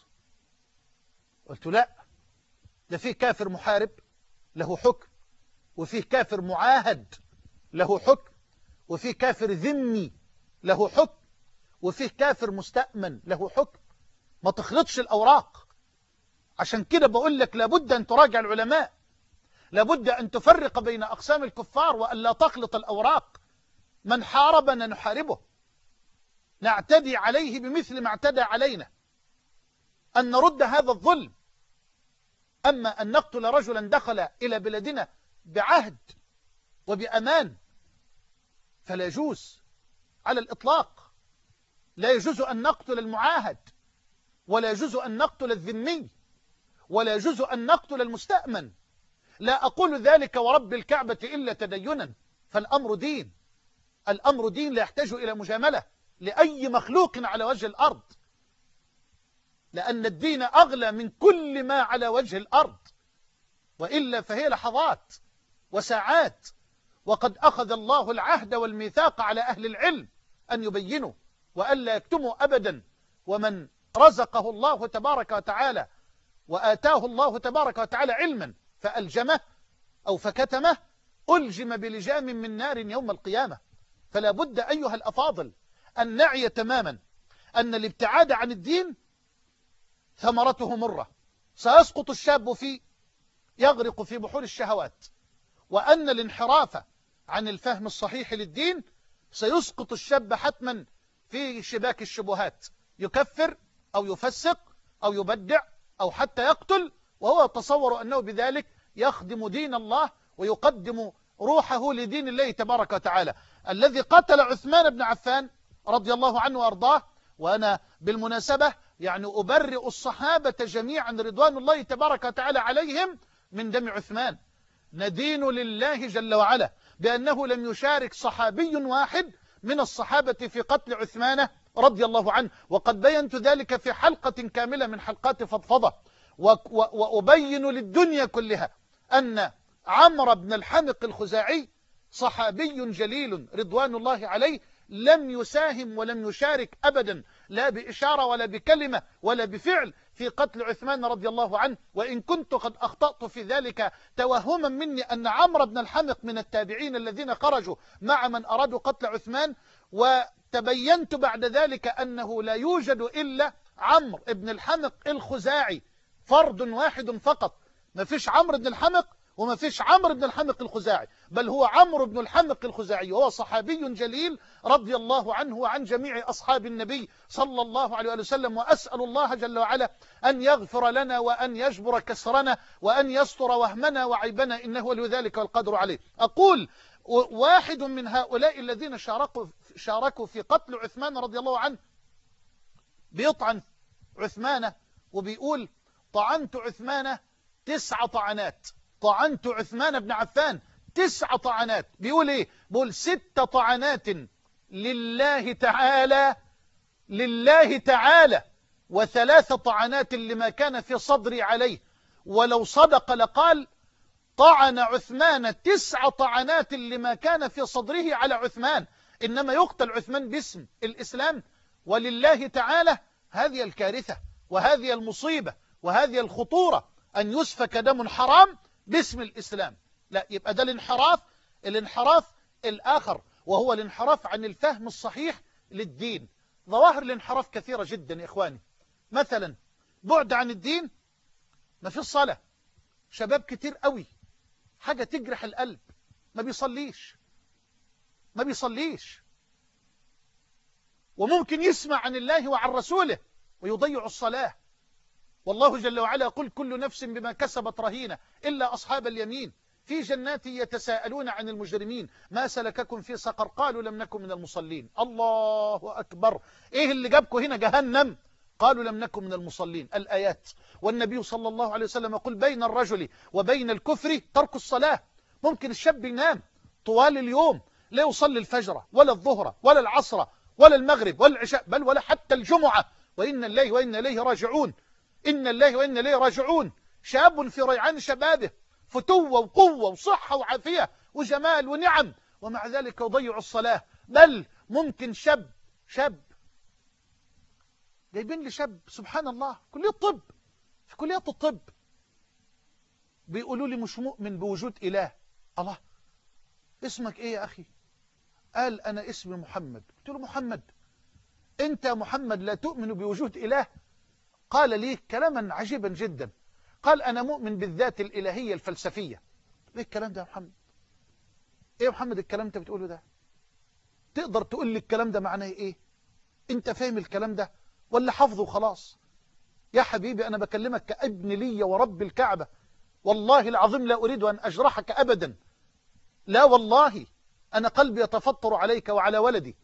قلت: لا، ده فيه كافر محارب له حكم، وفيه كافر معاهد له حكم، وفيه كافر ذمي له حكم، وفيه كافر مستأمن له حكم. ما تخلطش الأوراق. عشان كده بقول لك لابد أن تراجع العلماء، لابد أن تفرق بين أقسام الكفار وأن لا تخلط الأوراق. من حاربنا نحاربه، نعتدي عليه بمثل ما اعتدى علينا، أن نرد هذا الظلم. أما أن نقتل رجلا دخل إلى بلدنا بعهد وبأمان فلا يجوز على الإطلاق. لا يجوز أن نقتل المعاهد، ولا يجوز أن نقتل الذمي، ولا يجوز أن نقتل المستأمن. لا أقول ذلك ورب الكعبة إلا تدينا، فالأمر دين. الأمر دين لا يحتاج إلى مجاملة لأي مخلوق على وجه الأرض، لأن الدين أغلى من كل ما على وجه الأرض، وإلا فهي لحظات وساعات. وقد أخذ الله العهد والميثاق على أهل العلم أن يبينوا وأن لا يكتموا أبدا. ومن رزقه الله تبارك وتعالى وآتاه الله تبارك وتعالى علما فألجمه أو فكتمه ألجم بلجام من نار يوم القيامة. فلا بد أيها الأفاضل أن نعي تماما أن الابتعاد عن الدين ثمرته مرة، سيسقط الشاب يغرق في بحور الشهوات، وأن الانحراف عن الفهم الصحيح للدين سيسقط الشاب حتما في شباك الشبهات، يكفر أو يفسق أو يبدع أو حتى يقتل، وهو يتصور أنه بذلك يخدم دين الله ويقدم روحه لدين الله تبارك وتعالى. الذي قتل عثمان بن عفان رضي الله عنه وأرضاه، وأنا بالمناسبة يعني أبرئ الصحابة جميعا رضوان الله تبارك وتعالى عليهم من دم عثمان. ندين لله جل وعلا بأنه لم يشارك صحابي واحد من الصحابة في قتل عثمان رضي الله عنه، وقد بينت ذلك في حلقة كاملة من حلقات فضفضة، وأبين للدنيا كلها أن عمرو بن الحمق الخزاعي صحابي جليل رضوان الله عليه، لم يساهم ولم يشارك أبدا، لا بإشارة ولا بكلمة ولا بفعل، في قتل عثمان رضي الله عنه. وإن كنت قد أخطأت في ذلك توهما مني أن عمرو بن الحمق من التابعين الذين خرجوا مع من أرادوا قتل عثمان، وتبينت بعد ذلك أنه لا يوجد إلا عمرو بن الحمق الخزاعي، فرد واحد فقط، ما فيش عمرو بن الحمق وما فيش عمرو بن الحمق الخزاعي، بل هو عمرو بن الحمق الخزاعي، وهو صحابي جليل رضي الله عنه وعن جميع أصحاب النبي صلى الله عليه وسلم. وأسأل الله جل وعلا أن يغفر لنا وأن يجبر كسرنا وأن يستر وهمنا وعيبنا، إنه ولي ذلك والقدر عليه. أقول واحد من هؤلاء الذين شاركوا في قتل عثمان رضي الله عنه بيطعن عثمان وبيقول: طعنت عثمان 9 طعنات، طعنت عثمان بن عفان 9 طعنات. بيقول ايه؟ بيقول 6 طعنات لله تعالى، لله تعالى، و3 طعنات لما كان في صدري عليه. ولو صدق لقال طعن عثمان 9 طعنات لما كان في صدره على عثمان، إنما يقتل عثمان باسم الإسلام ولله تعالى. هذه الكارثة وهذه المصيبة وهذه الخطورة، أن يسفك دم حرام باسم الإسلام. لا، يبقى ده الانحراف الآخر، وهو الانحراف عن الفهم الصحيح للدين. ظواهر الانحراف كثيرة جدا يا إخواني. مثلا بعد عن الدين، ما في الصلاة، شباب كتير قوي، حاجة تجرح القلب، ما بيصليش، وممكن يسمع عن الله وعن رسوله ويضيع الصلاة. والله جل وعلا يقول: كل نفس بما كسبت رهينة إلا أصحاب اليمين في جنات يتساءلون عن المجرمين ما سلككم في سقر قالوا لم نكن من المصلين. الله أكبر، إيه اللي جابكم هنا؟ جهنم. قالوا لم نكن من المصلين. الآيات. والنبي صلى الله عليه وسلم يقول: بين الرجل وبين الكفر ترك الصلاة. ممكن الشاب ينام طوال اليوم، لا يصلي الفجر ولا الظهر ولا العصر ولا المغرب ولا العشاء، بل ولا حتى الجمعة. وإن الله وإن إليه راجعون، إن الله وإن إليه راجعون. شاب في ريعان شبابه، فتوة وقوة وصحة وعافية وجمال ونعم، ومع ذلك يضيع الصلاة. بل ممكن شاب جايبين لي شاب سبحان الله كلية الطب، في كلية الطب، بيقولوا لي مش مؤمن بوجود إله. الله، اسمك إيه يا أخي؟ قال: أنا اسمي محمد. قلت له: محمد، أنت محمد لا تؤمن بوجود إله؟ قال لي كلاما عجيبا جدا، قال: أنا مؤمن بالذات الإلهية الفلسفية. إيه الكلام ده يا محمد؟ إيه يا محمد الكلام أنت بتقوله ده؟ تقدر تقول لي الكلام ده معناه إيه؟ أنت فاهم الكلام ده ولا حافظه خلاص؟ يا حبيبي، أنا بكلمك كابن لي ورب الكعبة، والله العظيم لا أريد أن أجرحك أبدا، لا والله، أنا قلبي يتفطر عليك وعلى ولدي.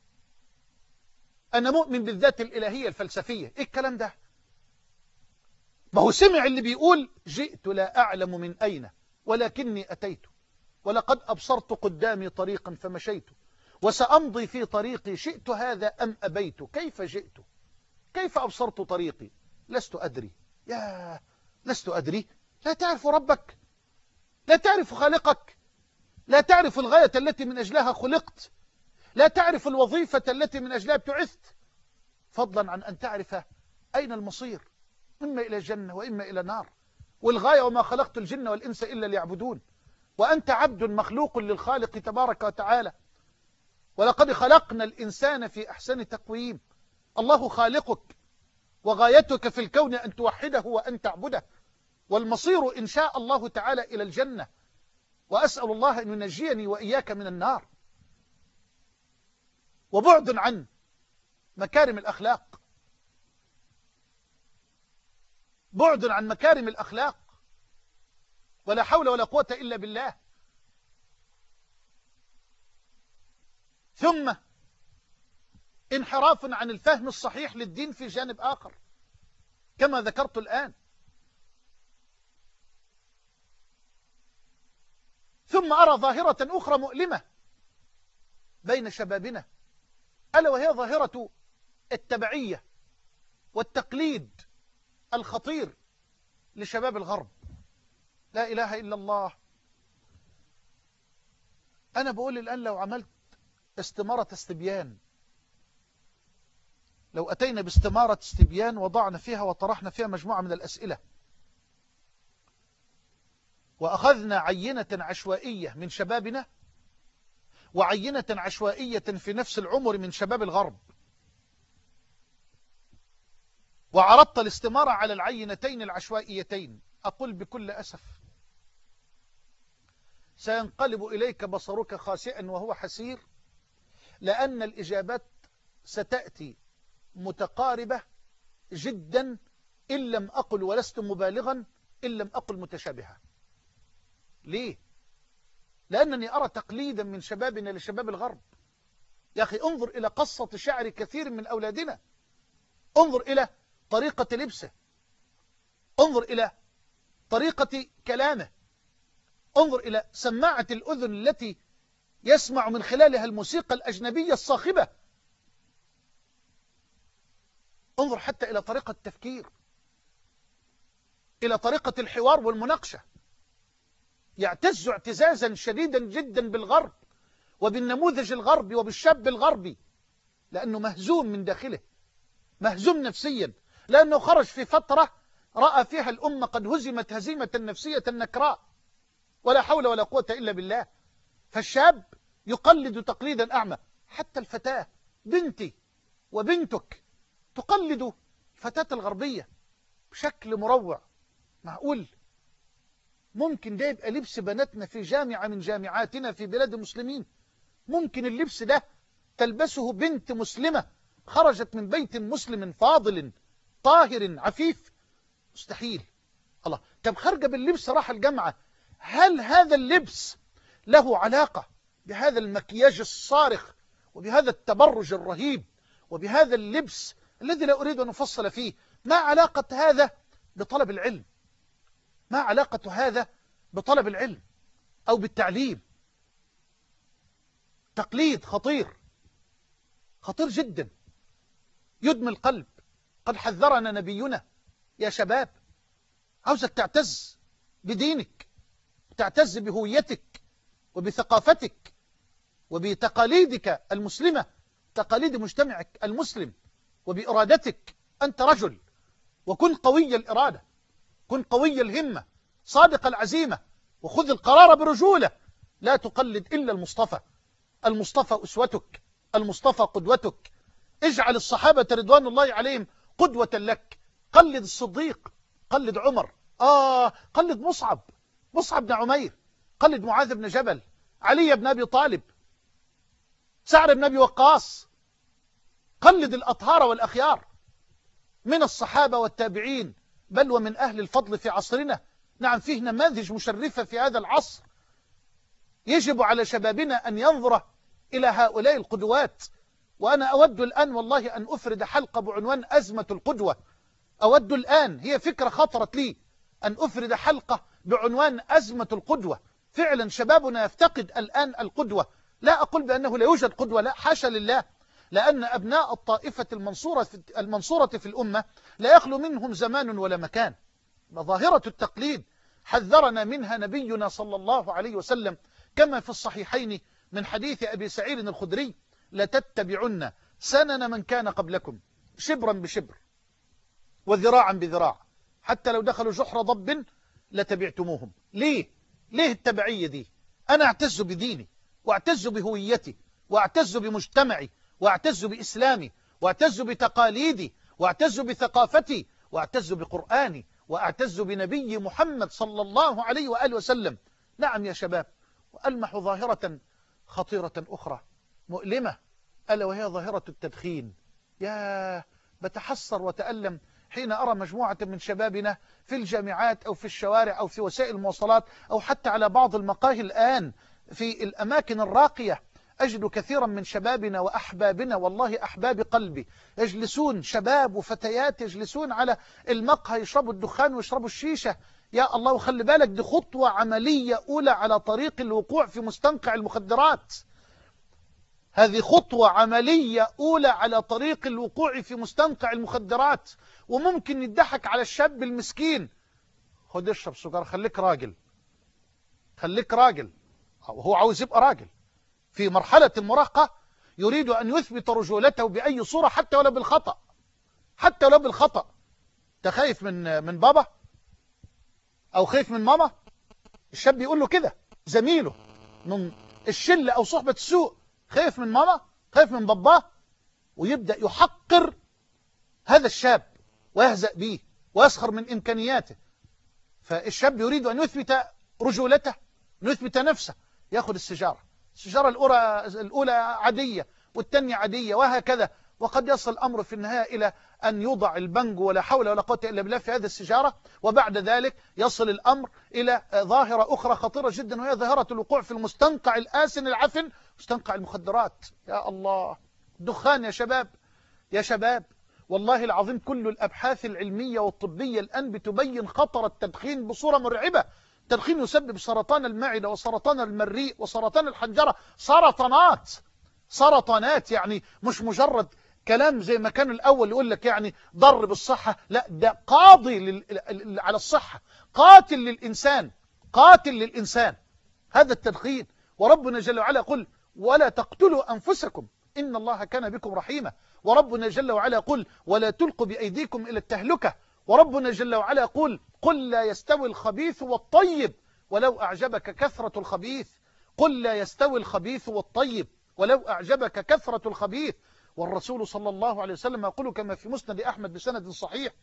أنا مؤمن بالذات الإلهية الفلسفية. إيه الكلام ده؟ ما هو سمع اللي بيقول: جئت لا أعلم من أين ولكني أتيت، ولقد أبصرت قدامي طريقا فمشيت، وسأمضي في طريقي شئت هذا أم أبيت. كيف جئت؟ كيف أبصرت طريقي؟ لست أدري. لست أدري. لا تعرف ربك، لا تعرف خالقك، لا تعرف الغاية التي من أجلها خلقت، لا تعرف الوظيفة التي من أجلها ابتعثت، فضلا عن أن تعرف أين المصير، إما إلى الجنة وإما إلى النار. والغاية: وما خلقت الجن والإنس إلا ليعبدون. وأنت عبد مخلوق للخالق تبارك وتعالى. ولقد خلقنا الإنسان في أحسن تقويم. الله خالقك، وغايتك في الكون أن توحده وأن تعبده، والمصير إن شاء الله تعالى إلى الجنة. وأسأل الله أن ينجيني وإياك من النار. وبعد عن مكارم الأخلاق، بعد عن مكارم الأخلاق، ولا حول ولا قوة إلا بالله. ثم انحراف عن الفهم الصحيح للدين في جانب آخر. كما ذكرت الآن. ثم أرى ظاهرة أخرى مؤلمة بين شبابنا، ألا وهي ظاهرة التبعية والتقليد الخطير لشباب الغرب. لا إله إلا الله. أنا بقول الآن لو عملت استمارة استبيان، لو أتينا باستمارة استبيان وضعنا فيها وطرحنا فيها مجموعة من الأسئلة، وأخذنا عينة عشوائية من شبابنا وعينة عشوائية في نفس العمر من شباب الغرب، وعرضت الاستمارة على العينتين العشوائيتين، أقول بكل أسف سينقلب إليك بصرك خاسئا وهو حسير، لأن الإجابات ستأتي متقاربة جدا، إن لم أقل ولست مبالغا إن لم أقل متشابهة. ليه؟ لأنني أرى تقليدا من شبابنا لشباب الغرب. يا أخي انظر إلى قصة شعر كثير من أولادنا، انظر إلى طريقة لبسه، انظر إلى طريقة كلامه، انظر إلى سماعة الأذن التي يسمع من خلالها الموسيقى الأجنبية الصاخبة، انظر حتى إلى طريقة التفكير، إلى طريقة الحوار والمناقشة. يعتز اعتزازا شديدا جدا بالغرب وبالنموذج الغربي وبالشاب الغربي، لأنه مهزوم من داخله، مهزوم نفسيا، لأنه خرج في فترة رأى فيها الأمة قد هزمت هزيمة نفسية نكراء، ولا حول ولا قوة إلا بالله. فالشاب يقلد تقليدا أعمى. حتى الفتاة بنتي وبنتك تقلد الفتاة الغربية بشكل مروع. معقول ممكن ده يبقى لبس بناتنا في جامعة من جامعاتنا في بلاد المسلمين؟ ممكن اللبس ده تلبسه بنت مسلمة خرجت من بيت مسلم فاضل طاهر عفيف؟ مستحيل. الله، طب خارجة باللبس راح الجامعة، هل هذا اللبس له علاقة بهذا المكياج الصارخ وبهذا التبرج الرهيب وبهذا اللبس الذي لا أريد أن أفصل فيه؟ ما علاقة هذا بطلب العلم؟ ما علاقة هذا بطلب العلم أو بالتعليم؟ تقليد خطير، خطير جدا، يدمي القلب. قد حذرنا نبينا يا شباب، عاوزك تعتز بدينك، تعتز بهويتك وبثقافتك وبتقاليدك المسلمة، تقاليد مجتمعك المسلم، وبإرادتك. أنت رجل، وكن قوي الإرادة، كن قوي الهمة، صادق العزيمة، وخذ القرار برجولة. لا تقلد إلا المصطفى. المصطفى أسوتك، المصطفى قدوتك. اجعل الصحابة رضوان الله عليهم قدوة لك. قلد الصديق، قلد عمر، قلد مصعب بن عمير، قلد معاذ بن جبل، علي بن أبي طالب، سعد بن أبي وقاص. قلد الأطهار والأخيار من الصحابة والتابعين، بل ومن أهل الفضل في عصرنا. نعم، فيه نماذج مشرفة في هذا العصر. يجب على شبابنا أن ينظر إلى هؤلاء القدوات. وأنا أود الآن والله أن أفرد حلقة بعنوان أزمة القدوة. أود الآن، هي فكرة خطرت لي، أن أفرد حلقة بعنوان أزمة القدوة. فعلا شبابنا يفتقد الآن القدوة. لا أقول بأنه لا يوجد قدوة، لا، حاشا لله، لأن أبناء الطائفة المنصورة في الأمة لا يخلو منهم زمان ولا مكان. ظاهرة التقليد حذرنا منها نبينا صلى الله عليه وسلم كما في الصحيحين من حديث أبي سعيد الخدري: لتتبعن سنن من كان قبلكم شبرا بشبر وذراعا بذراع حتى لو دخلوا جحر ضب لتبعتموهم. ليه التبعية دي؟ أنا أعتز بديني، وأعتز بهويتي، وأعتز بمجتمعي، وأعتز بإسلامي، وأعتز بتقاليدي، وأعتز بثقافتي، وأعتز بقرآني، وأعتز بنبي محمد صلى الله عليه وآله وسلم. نعم يا شباب. وألمح ظاهرة خطيرة أخرى مؤلمة، ألا وهي ظاهرة التدخين. يا بتحسر وتألم حين أرى مجموعة من شبابنا في الجامعات أو في الشوارع أو في وسائل المواصلات أو حتى على بعض المقاهي الآن في الأماكن الراقية أجد كثيرا من شبابنا وأحبابنا، والله أحباب قلبي، يجلسون شباب وفتيات يجلسون على المقهى يشربوا الدخان ويشربوا الشيشة. يا الله، وخلي بالك دي خطوة عملية أولى على طريق الوقوع في مستنقع المخدرات. هذه خطوة عملية أولى على طريق الوقوع في مستنقع المخدرات. وممكن يضحك على الشاب المسكين، خد اشرب سجارة، خليك راجل، خليك راجل. وهو عاوز يبقى راجل في مرحلة المراهقة، يريد أن يثبت رجولته بأي صورة، حتى ولو بالخطأ، حتى ولو بالخطأ. تخايف من بابا أو خايف من ماما؟ الشاب يقول له كده، زميله من الشلة أو صحبة السوء، خايف من ماما، خايف من باباه، ويبدأ يحقر هذا الشاب ويهزأ به ويسخر من إمكانياته. فالشاب يريد أن يثبت رجولته، أن يثبت نفسه، يأخذ السيجارة الأولى عادية والثانية عادية وهكذا. وقد يصل الأمر في النهاية إلى أن يوضع البنج ولا حول ولا قوة إلا بالله في هذه السيجارة. وبعد ذلك يصل الأمر إلى ظاهرة أخرى خطيرة جدا، وهي ظاهرة الوقوع في المستنقع الآسن العفن، مستنقع المخدرات. يا الله، دخان يا شباب، يا شباب. والله العظيم كل الأبحاث العلمية والطبية الآن بتبين خطر التدخين بصورة مرعبة. التدخين يسبب سرطان المعدة وسرطان المريء وسرطان الحنجرة، سرطانات. يعني مش مجرد كلام زي ما كان الأول يقول لك يعني ضر بالصحة، لا، ده قاضي على الصحة، قاتل للإنسان هذا التدخين. وربنا جل وعلا يقول ولا تقتلوا أنفسكم إن الله كان بكم رحيما. وربنا جل وعلا يقول ولا تلقوا بأيديكم إلى التهلكة. وربنا جل وعلا يقول قل لا يستوي الخبيث والطيب ولو أعجبك كثرة الخبيث. قل لا يستوي الخبيث والطيب ولو أعجبك كثرة الخبيث. والرسول صلى الله عليه وسلم يقول كما في مسند أحمد بسند صحيح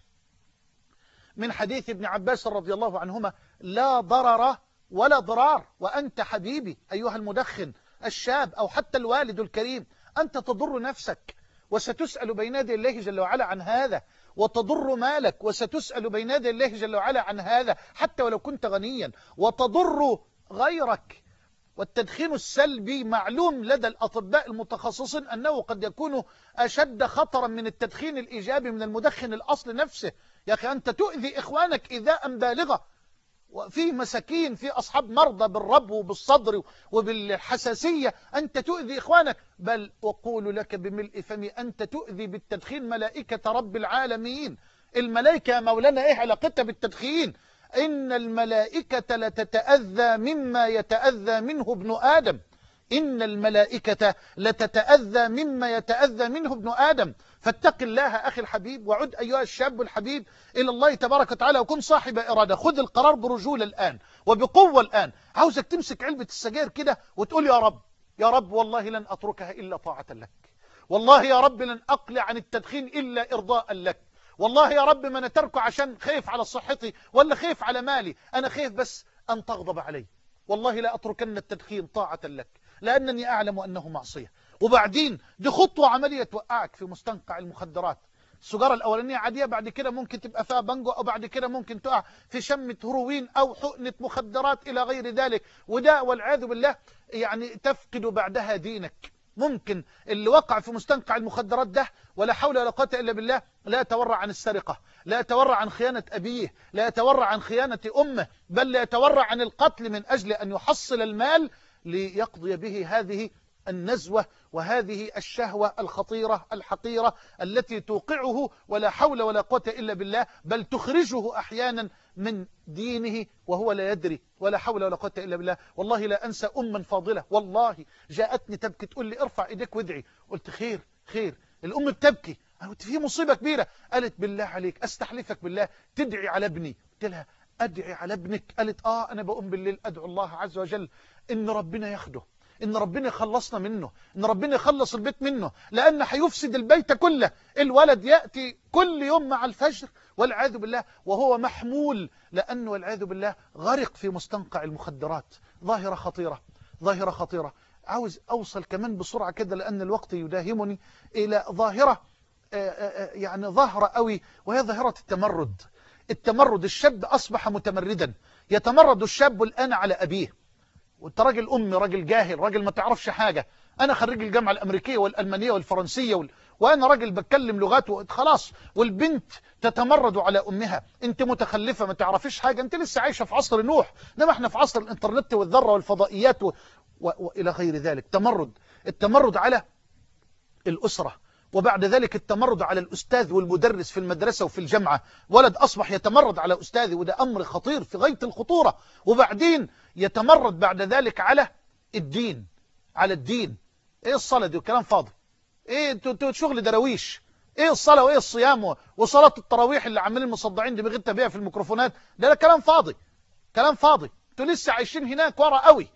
من حديث ابن عباس رضي الله عنهما لا ضرر ولا ضرار. وأنت حبيبي أيها المدخن الشاب أو حتى الوالد الكريم، أنت تضر نفسك وستسأل بين يدي الله جل وعلا عن هذا، وتضر مالك وستسأل بين يدي الله جل وعلا عن هذا حتى ولو كنت غنيا، وتضر غيرك. والتدخين السلبي معلوم لدى الأطباء المتخصصين أنه قد يكون أشد خطرا من التدخين الإيجابي من المدخن الأصل نفسه. يا أخي أنت تؤذي إخوانك إيذاء بالغا، وفي مساكين، في أصحاب مرضى بالربو وبالصدر وبالحساسية، أنت تؤذي إخوانك. بل أقول لك بملء فمي أنت تؤذي بالتدخين ملائكة رب العالمين. الملائكة يا مولانا إيه علاقتها بالتدخين؟ إن الملائكة لتتأذى مما يتأذى منه ابن آدم. إن الملائكة لتتأذى مما يتأذى منه ابن آدم. فاتق الله أخي الحبيب، وعد أيها الشاب الحبيب إلى الله تبارك وتعالى، وكن صاحب إرادة. خذ القرار برجولة الآن وبقوة الآن. عاوزك تمسك علبة السجاير كده وتقول يا رب، يا رب والله لن أتركها إلا طاعة لك. والله يا رب لن أقلع عن التدخين إلا إرضاء لك. والله يا رب ما نتركه عشان خايف على صحتي ولا خايف على مالي، أنا خايف بس أن تغضب علي. والله لا أتركن التدخين طاعة لك لأنني أعلم أنه معصية. وبعدين دي خطوة عملية توقعك في مستنقع المخدرات. السجارة الأولانية عادية، بعد كده ممكن تبقى فيها بانجو، أو بعد كده ممكن تقع في شمة هروين أو حقنة مخدرات إلى غير ذلك. وده والعياذ بالله يعني تفقد بعدها دينك. ممكن اللي وقع في مستنقع المخدرات ده ولا حول ولا قوة إلا بالله لا يتورع عن السرقة، لا يتورع عن خيانة أبيه، لا يتورع عن خيانة أمه، بل لا يتورع عن القتل من أجل أن يحصل المال ليقضي به هذه النزوة وهذه الشهوة الخطيرة الحقيرة التي توقعه ولا حول ولا قوة إلا بالله، بل تخرجه أحيانا من دينه وهو لا يدري ولا حول ولا قوة إلا بالله. والله لا أنسى أما فاضلة والله جاءتني تبكي تقول لي ارفع إيديك وادعي. قلت خير خير، الأم بتبكي، أنا قلت في مصيبة كبيرة. قالت بالله عليك أستحلفك بالله تدعي على ابني. قلت لها أدعي على ابنك؟ قالت أنا بقوم بالليل أدعو الله عز وجل إن ربنا ياخده، إن ربنا يخلصنا منه، إن ربنا يخلص البيت منه، لأن هيفسد البيت كله. الولد يأتي كل يوم مع الفجر والعياذ بالله وهو محمول، لأنه والعياذ بالله غرق في مستنقع المخدرات. ظاهرة خطيرة، ظاهرة خطيرة. عاوز أوصل كمان بسرعة كده لأن الوقت يداهمني إلى ظاهرة يعني ظاهرة قوي، وهي ظاهرة التمرد. الشاب أصبح متمردا، يتمرد الشاب الآن على أبيه، وانت راجل أمي، راجل جاهل، راجل ما تعرفش حاجة. أنا خريج الجامعة الأمريكية والألمانية والفرنسية وأنا راجل بتكلم لغات خلاص، والبنت تتمرد على أمها. أنت متخلفة ما تعرفيش حاجة، أنت لسه عايشة في عصر نوح، إنما إحنا في عصر الإنترنت والذرة والفضائيات وإلى غير ذلك. التمرد على الأسرة، وبعد ذلك التمرد على الأستاذ والمدرس في المدرسة وفي الجامعة. ولد أصبح يتمرد على أستاذه، وده أمر خطير في غاية الخطورة. وبعدين يتمرد بعد ذلك على الدين، على الدين. إيه الصلاة دي؟ كلام فاضي. إيه شغل درويش؟ إيه الصلاة وإيه الصيام وصلاة التراويح اللي عاملين مصدعين دماغنا بيها في الميكروفونات؟ ده كلام فاضي، كلام فاضي. انتوا لسه عايشين هناك ورا قوي،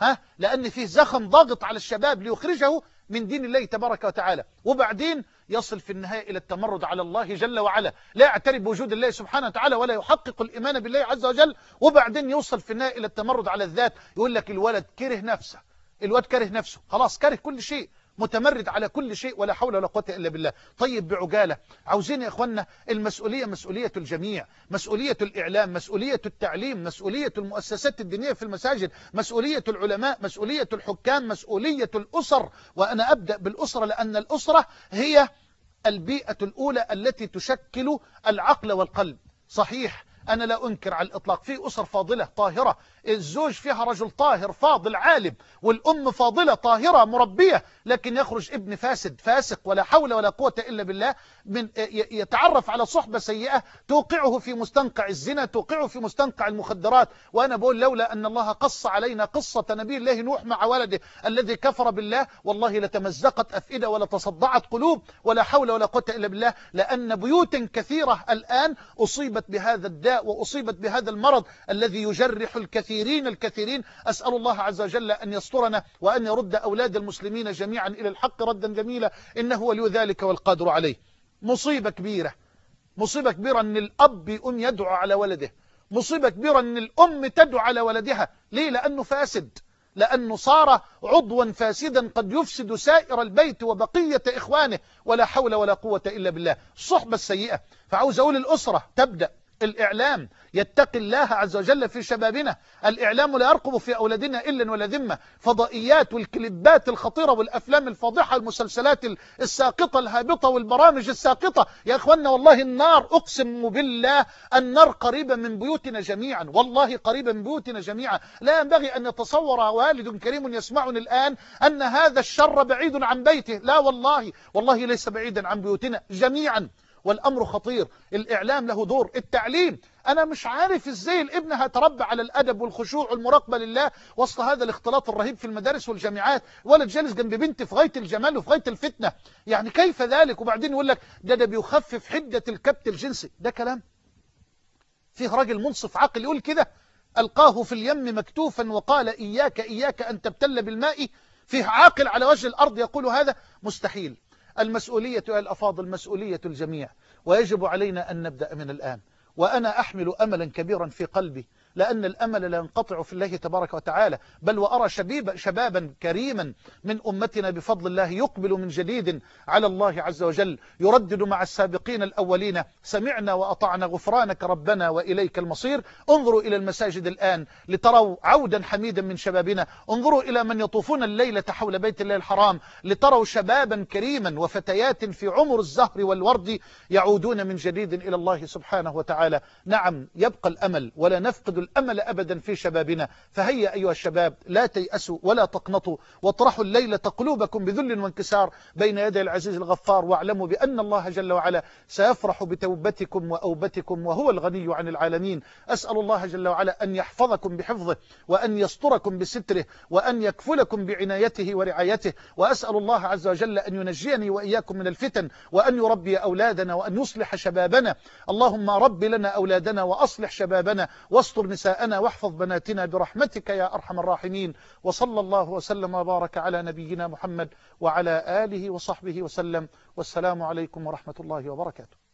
لأن فيه زخم ضاغط على الشباب ليخرجه من دين الله تبارك وتعالى. وبعدين يصل في النهاية إلى التمرد على الله جل وعلا، لا يعترف بوجود الله سبحانه وتعالى ولا يحقق الإيمان بالله عز وجل. وبعدين يوصل في النهاية إلى التمرد على الذات. يقول لك الولد كره نفسه، الواد كره نفسه، خلاص كره كل شيء، متمرد على كل شيء، ولا حول ولا قوة إلا بالله. طيب بعجالة، عاوزين يا إخوانا المسؤولية مسؤولية الجميع، مسؤولية الإعلام، مسؤولية التعليم، مسؤولية المؤسسات الدينية في المساجد، مسؤولية العلماء، مسؤولية الحكام، مسؤولية الأسر. وأنا أبدأ بالأسرة، لأن الأسرة هي البيئة الأولى التي تشكل العقل والقلب. صحيح أنا لا أنكر على الإطلاق، في أسر فاضلة طاهرة، الزوج فيها رجل طاهر فاضل عالم، والأم فاضلة طاهرة مربية، لكن يخرج ابن فاسد فاسق، ولا حول ولا قوة إلا بالله، من يتعرف على صحبة سيئة توقعه في مستنقع الزنا، توقعه في مستنقع المخدرات. وأنا بقول لولا أن الله قص علينا قصة نبي الله نوح مع ولده الذي كفر بالله، والله لتمزقت أفئدة ولتصدعت قلوب، ولا حول ولا قوة إلا بالله. لأن بيوت كثيرة الآن أصيبت بهذا الداء وأصيبت بهذا المرض الذي يجرح الكثيرين. أسأل الله عز وجل أن يسترنا وأن يرد أولاد المسلمين جميعا إلى الحق ردا جميلا، إنه ولي ذلك والقادر عليه. مصيبة كبيرة، مصيبة كبيرة أن الأب يقوم يدعو على ولده، مصيبة كبيرة أن الأم تدعو على ولدها. ليه؟ لأنه فاسد، لأنه صار عضوا فاسدا قد يفسد سائر البيت وبقية إخوانه، ولا حول ولا قوة إلا بالله. الصحبة السيئة. فعاوز أقول الأسرة تبدأ، الإعلام يتقي الله عز وجل في شبابنا، الإعلام لا يرقب في أولادنا إلا ولا ذمة. فضائيات والكليبات الخطيرة والأفلام الفاضحة، المسلسلات الساقطة الهابطة والبرامج الساقطة. يا أخوانا والله النار، أقسم بالله النار قريبة من بيوتنا جميعا، والله قريبة من بيوتنا جميعا. لا ينبغي أن يتصور والد كريم يسمعني الآن أن هذا الشر بعيد عن بيته، لا والله، والله ليس بعيدا عن بيوتنا جميعا، والأمر خطير. الإعلام له دور، التعليم. أنا مش عارف إزاي الابن هتربى على الأدب والخشوع والمراقبة لله وسط هذا الاختلاط الرهيب في المدارس والجامعات. ولد جالس جنب بنت في غاية الجمال وفي غاية الفتنة، يعني كيف ذلك؟ وبعدين يقول لك ده بيخفف حدة الكبت الجنسي. ده كلام؟ فيه راجل منصف عاقل يقول كده؟ ألقاه في اليم مكتوفا وقال إياك أن تبتل بالماء. فيه عاقل على وجه الأرض يقول هذا؟ مستحيل. المسؤولية يا الأفاضل مسؤولية الجميع، ويجب علينا أن نبدأ من الآن. وأنا أحمل أملا كبيرا في قلبي، لأن الأمل لا ينقطع في الله تبارك وتعالى، بل وأرى شبابا كريما من أمتنا بفضل الله يقبل من جديد على الله عز وجل، يردد مع السابقين الأولين: سمعنا وأطعنا غفرانك ربنا وإليك المصير. انظروا إلى المساجد الآن لتروا عودا حميدا من شبابنا، انظروا إلى من يطوفون الليلة حول بيت الله الحرام لتروا شبابا كريما وفتيات في عمر الزهر والورد يعودون من جديد إلى الله سبحانه وتعالى. نعم يبقى الأمل، ولا نفقد الأمل أبدا في شبابنا. فهيا أيها الشباب لا تيأسوا ولا تقنطوا، واطرحوا الليلة قلوبكم بذل وانكسار بين يدي العزيز الغفار، واعلموا بأن الله جل وعلا سيفرح بتوبتكم وأوبتكم وهو الغني عن العالمين. أسأل الله جل وعلا أن يحفظكم بحفظه، وأن يستركم بستره، وأن يكفلكم بعنايته ورعايته. وأسأل الله عز وجل أن ينجيني وإياكم من الفتن، وأن يربي أولادنا، وأن يصلح شبابنا. اللهم رب لنا أولادنا وأصلح شبابنا، واستر نساءنا، واحفظ بناتنا برحمتك يا أرحم الراحمين. وصلى الله وسلم وبارك على نبينا محمد وعلى آله وصحبه وسلم. والسلام عليكم ورحمة الله وبركاته.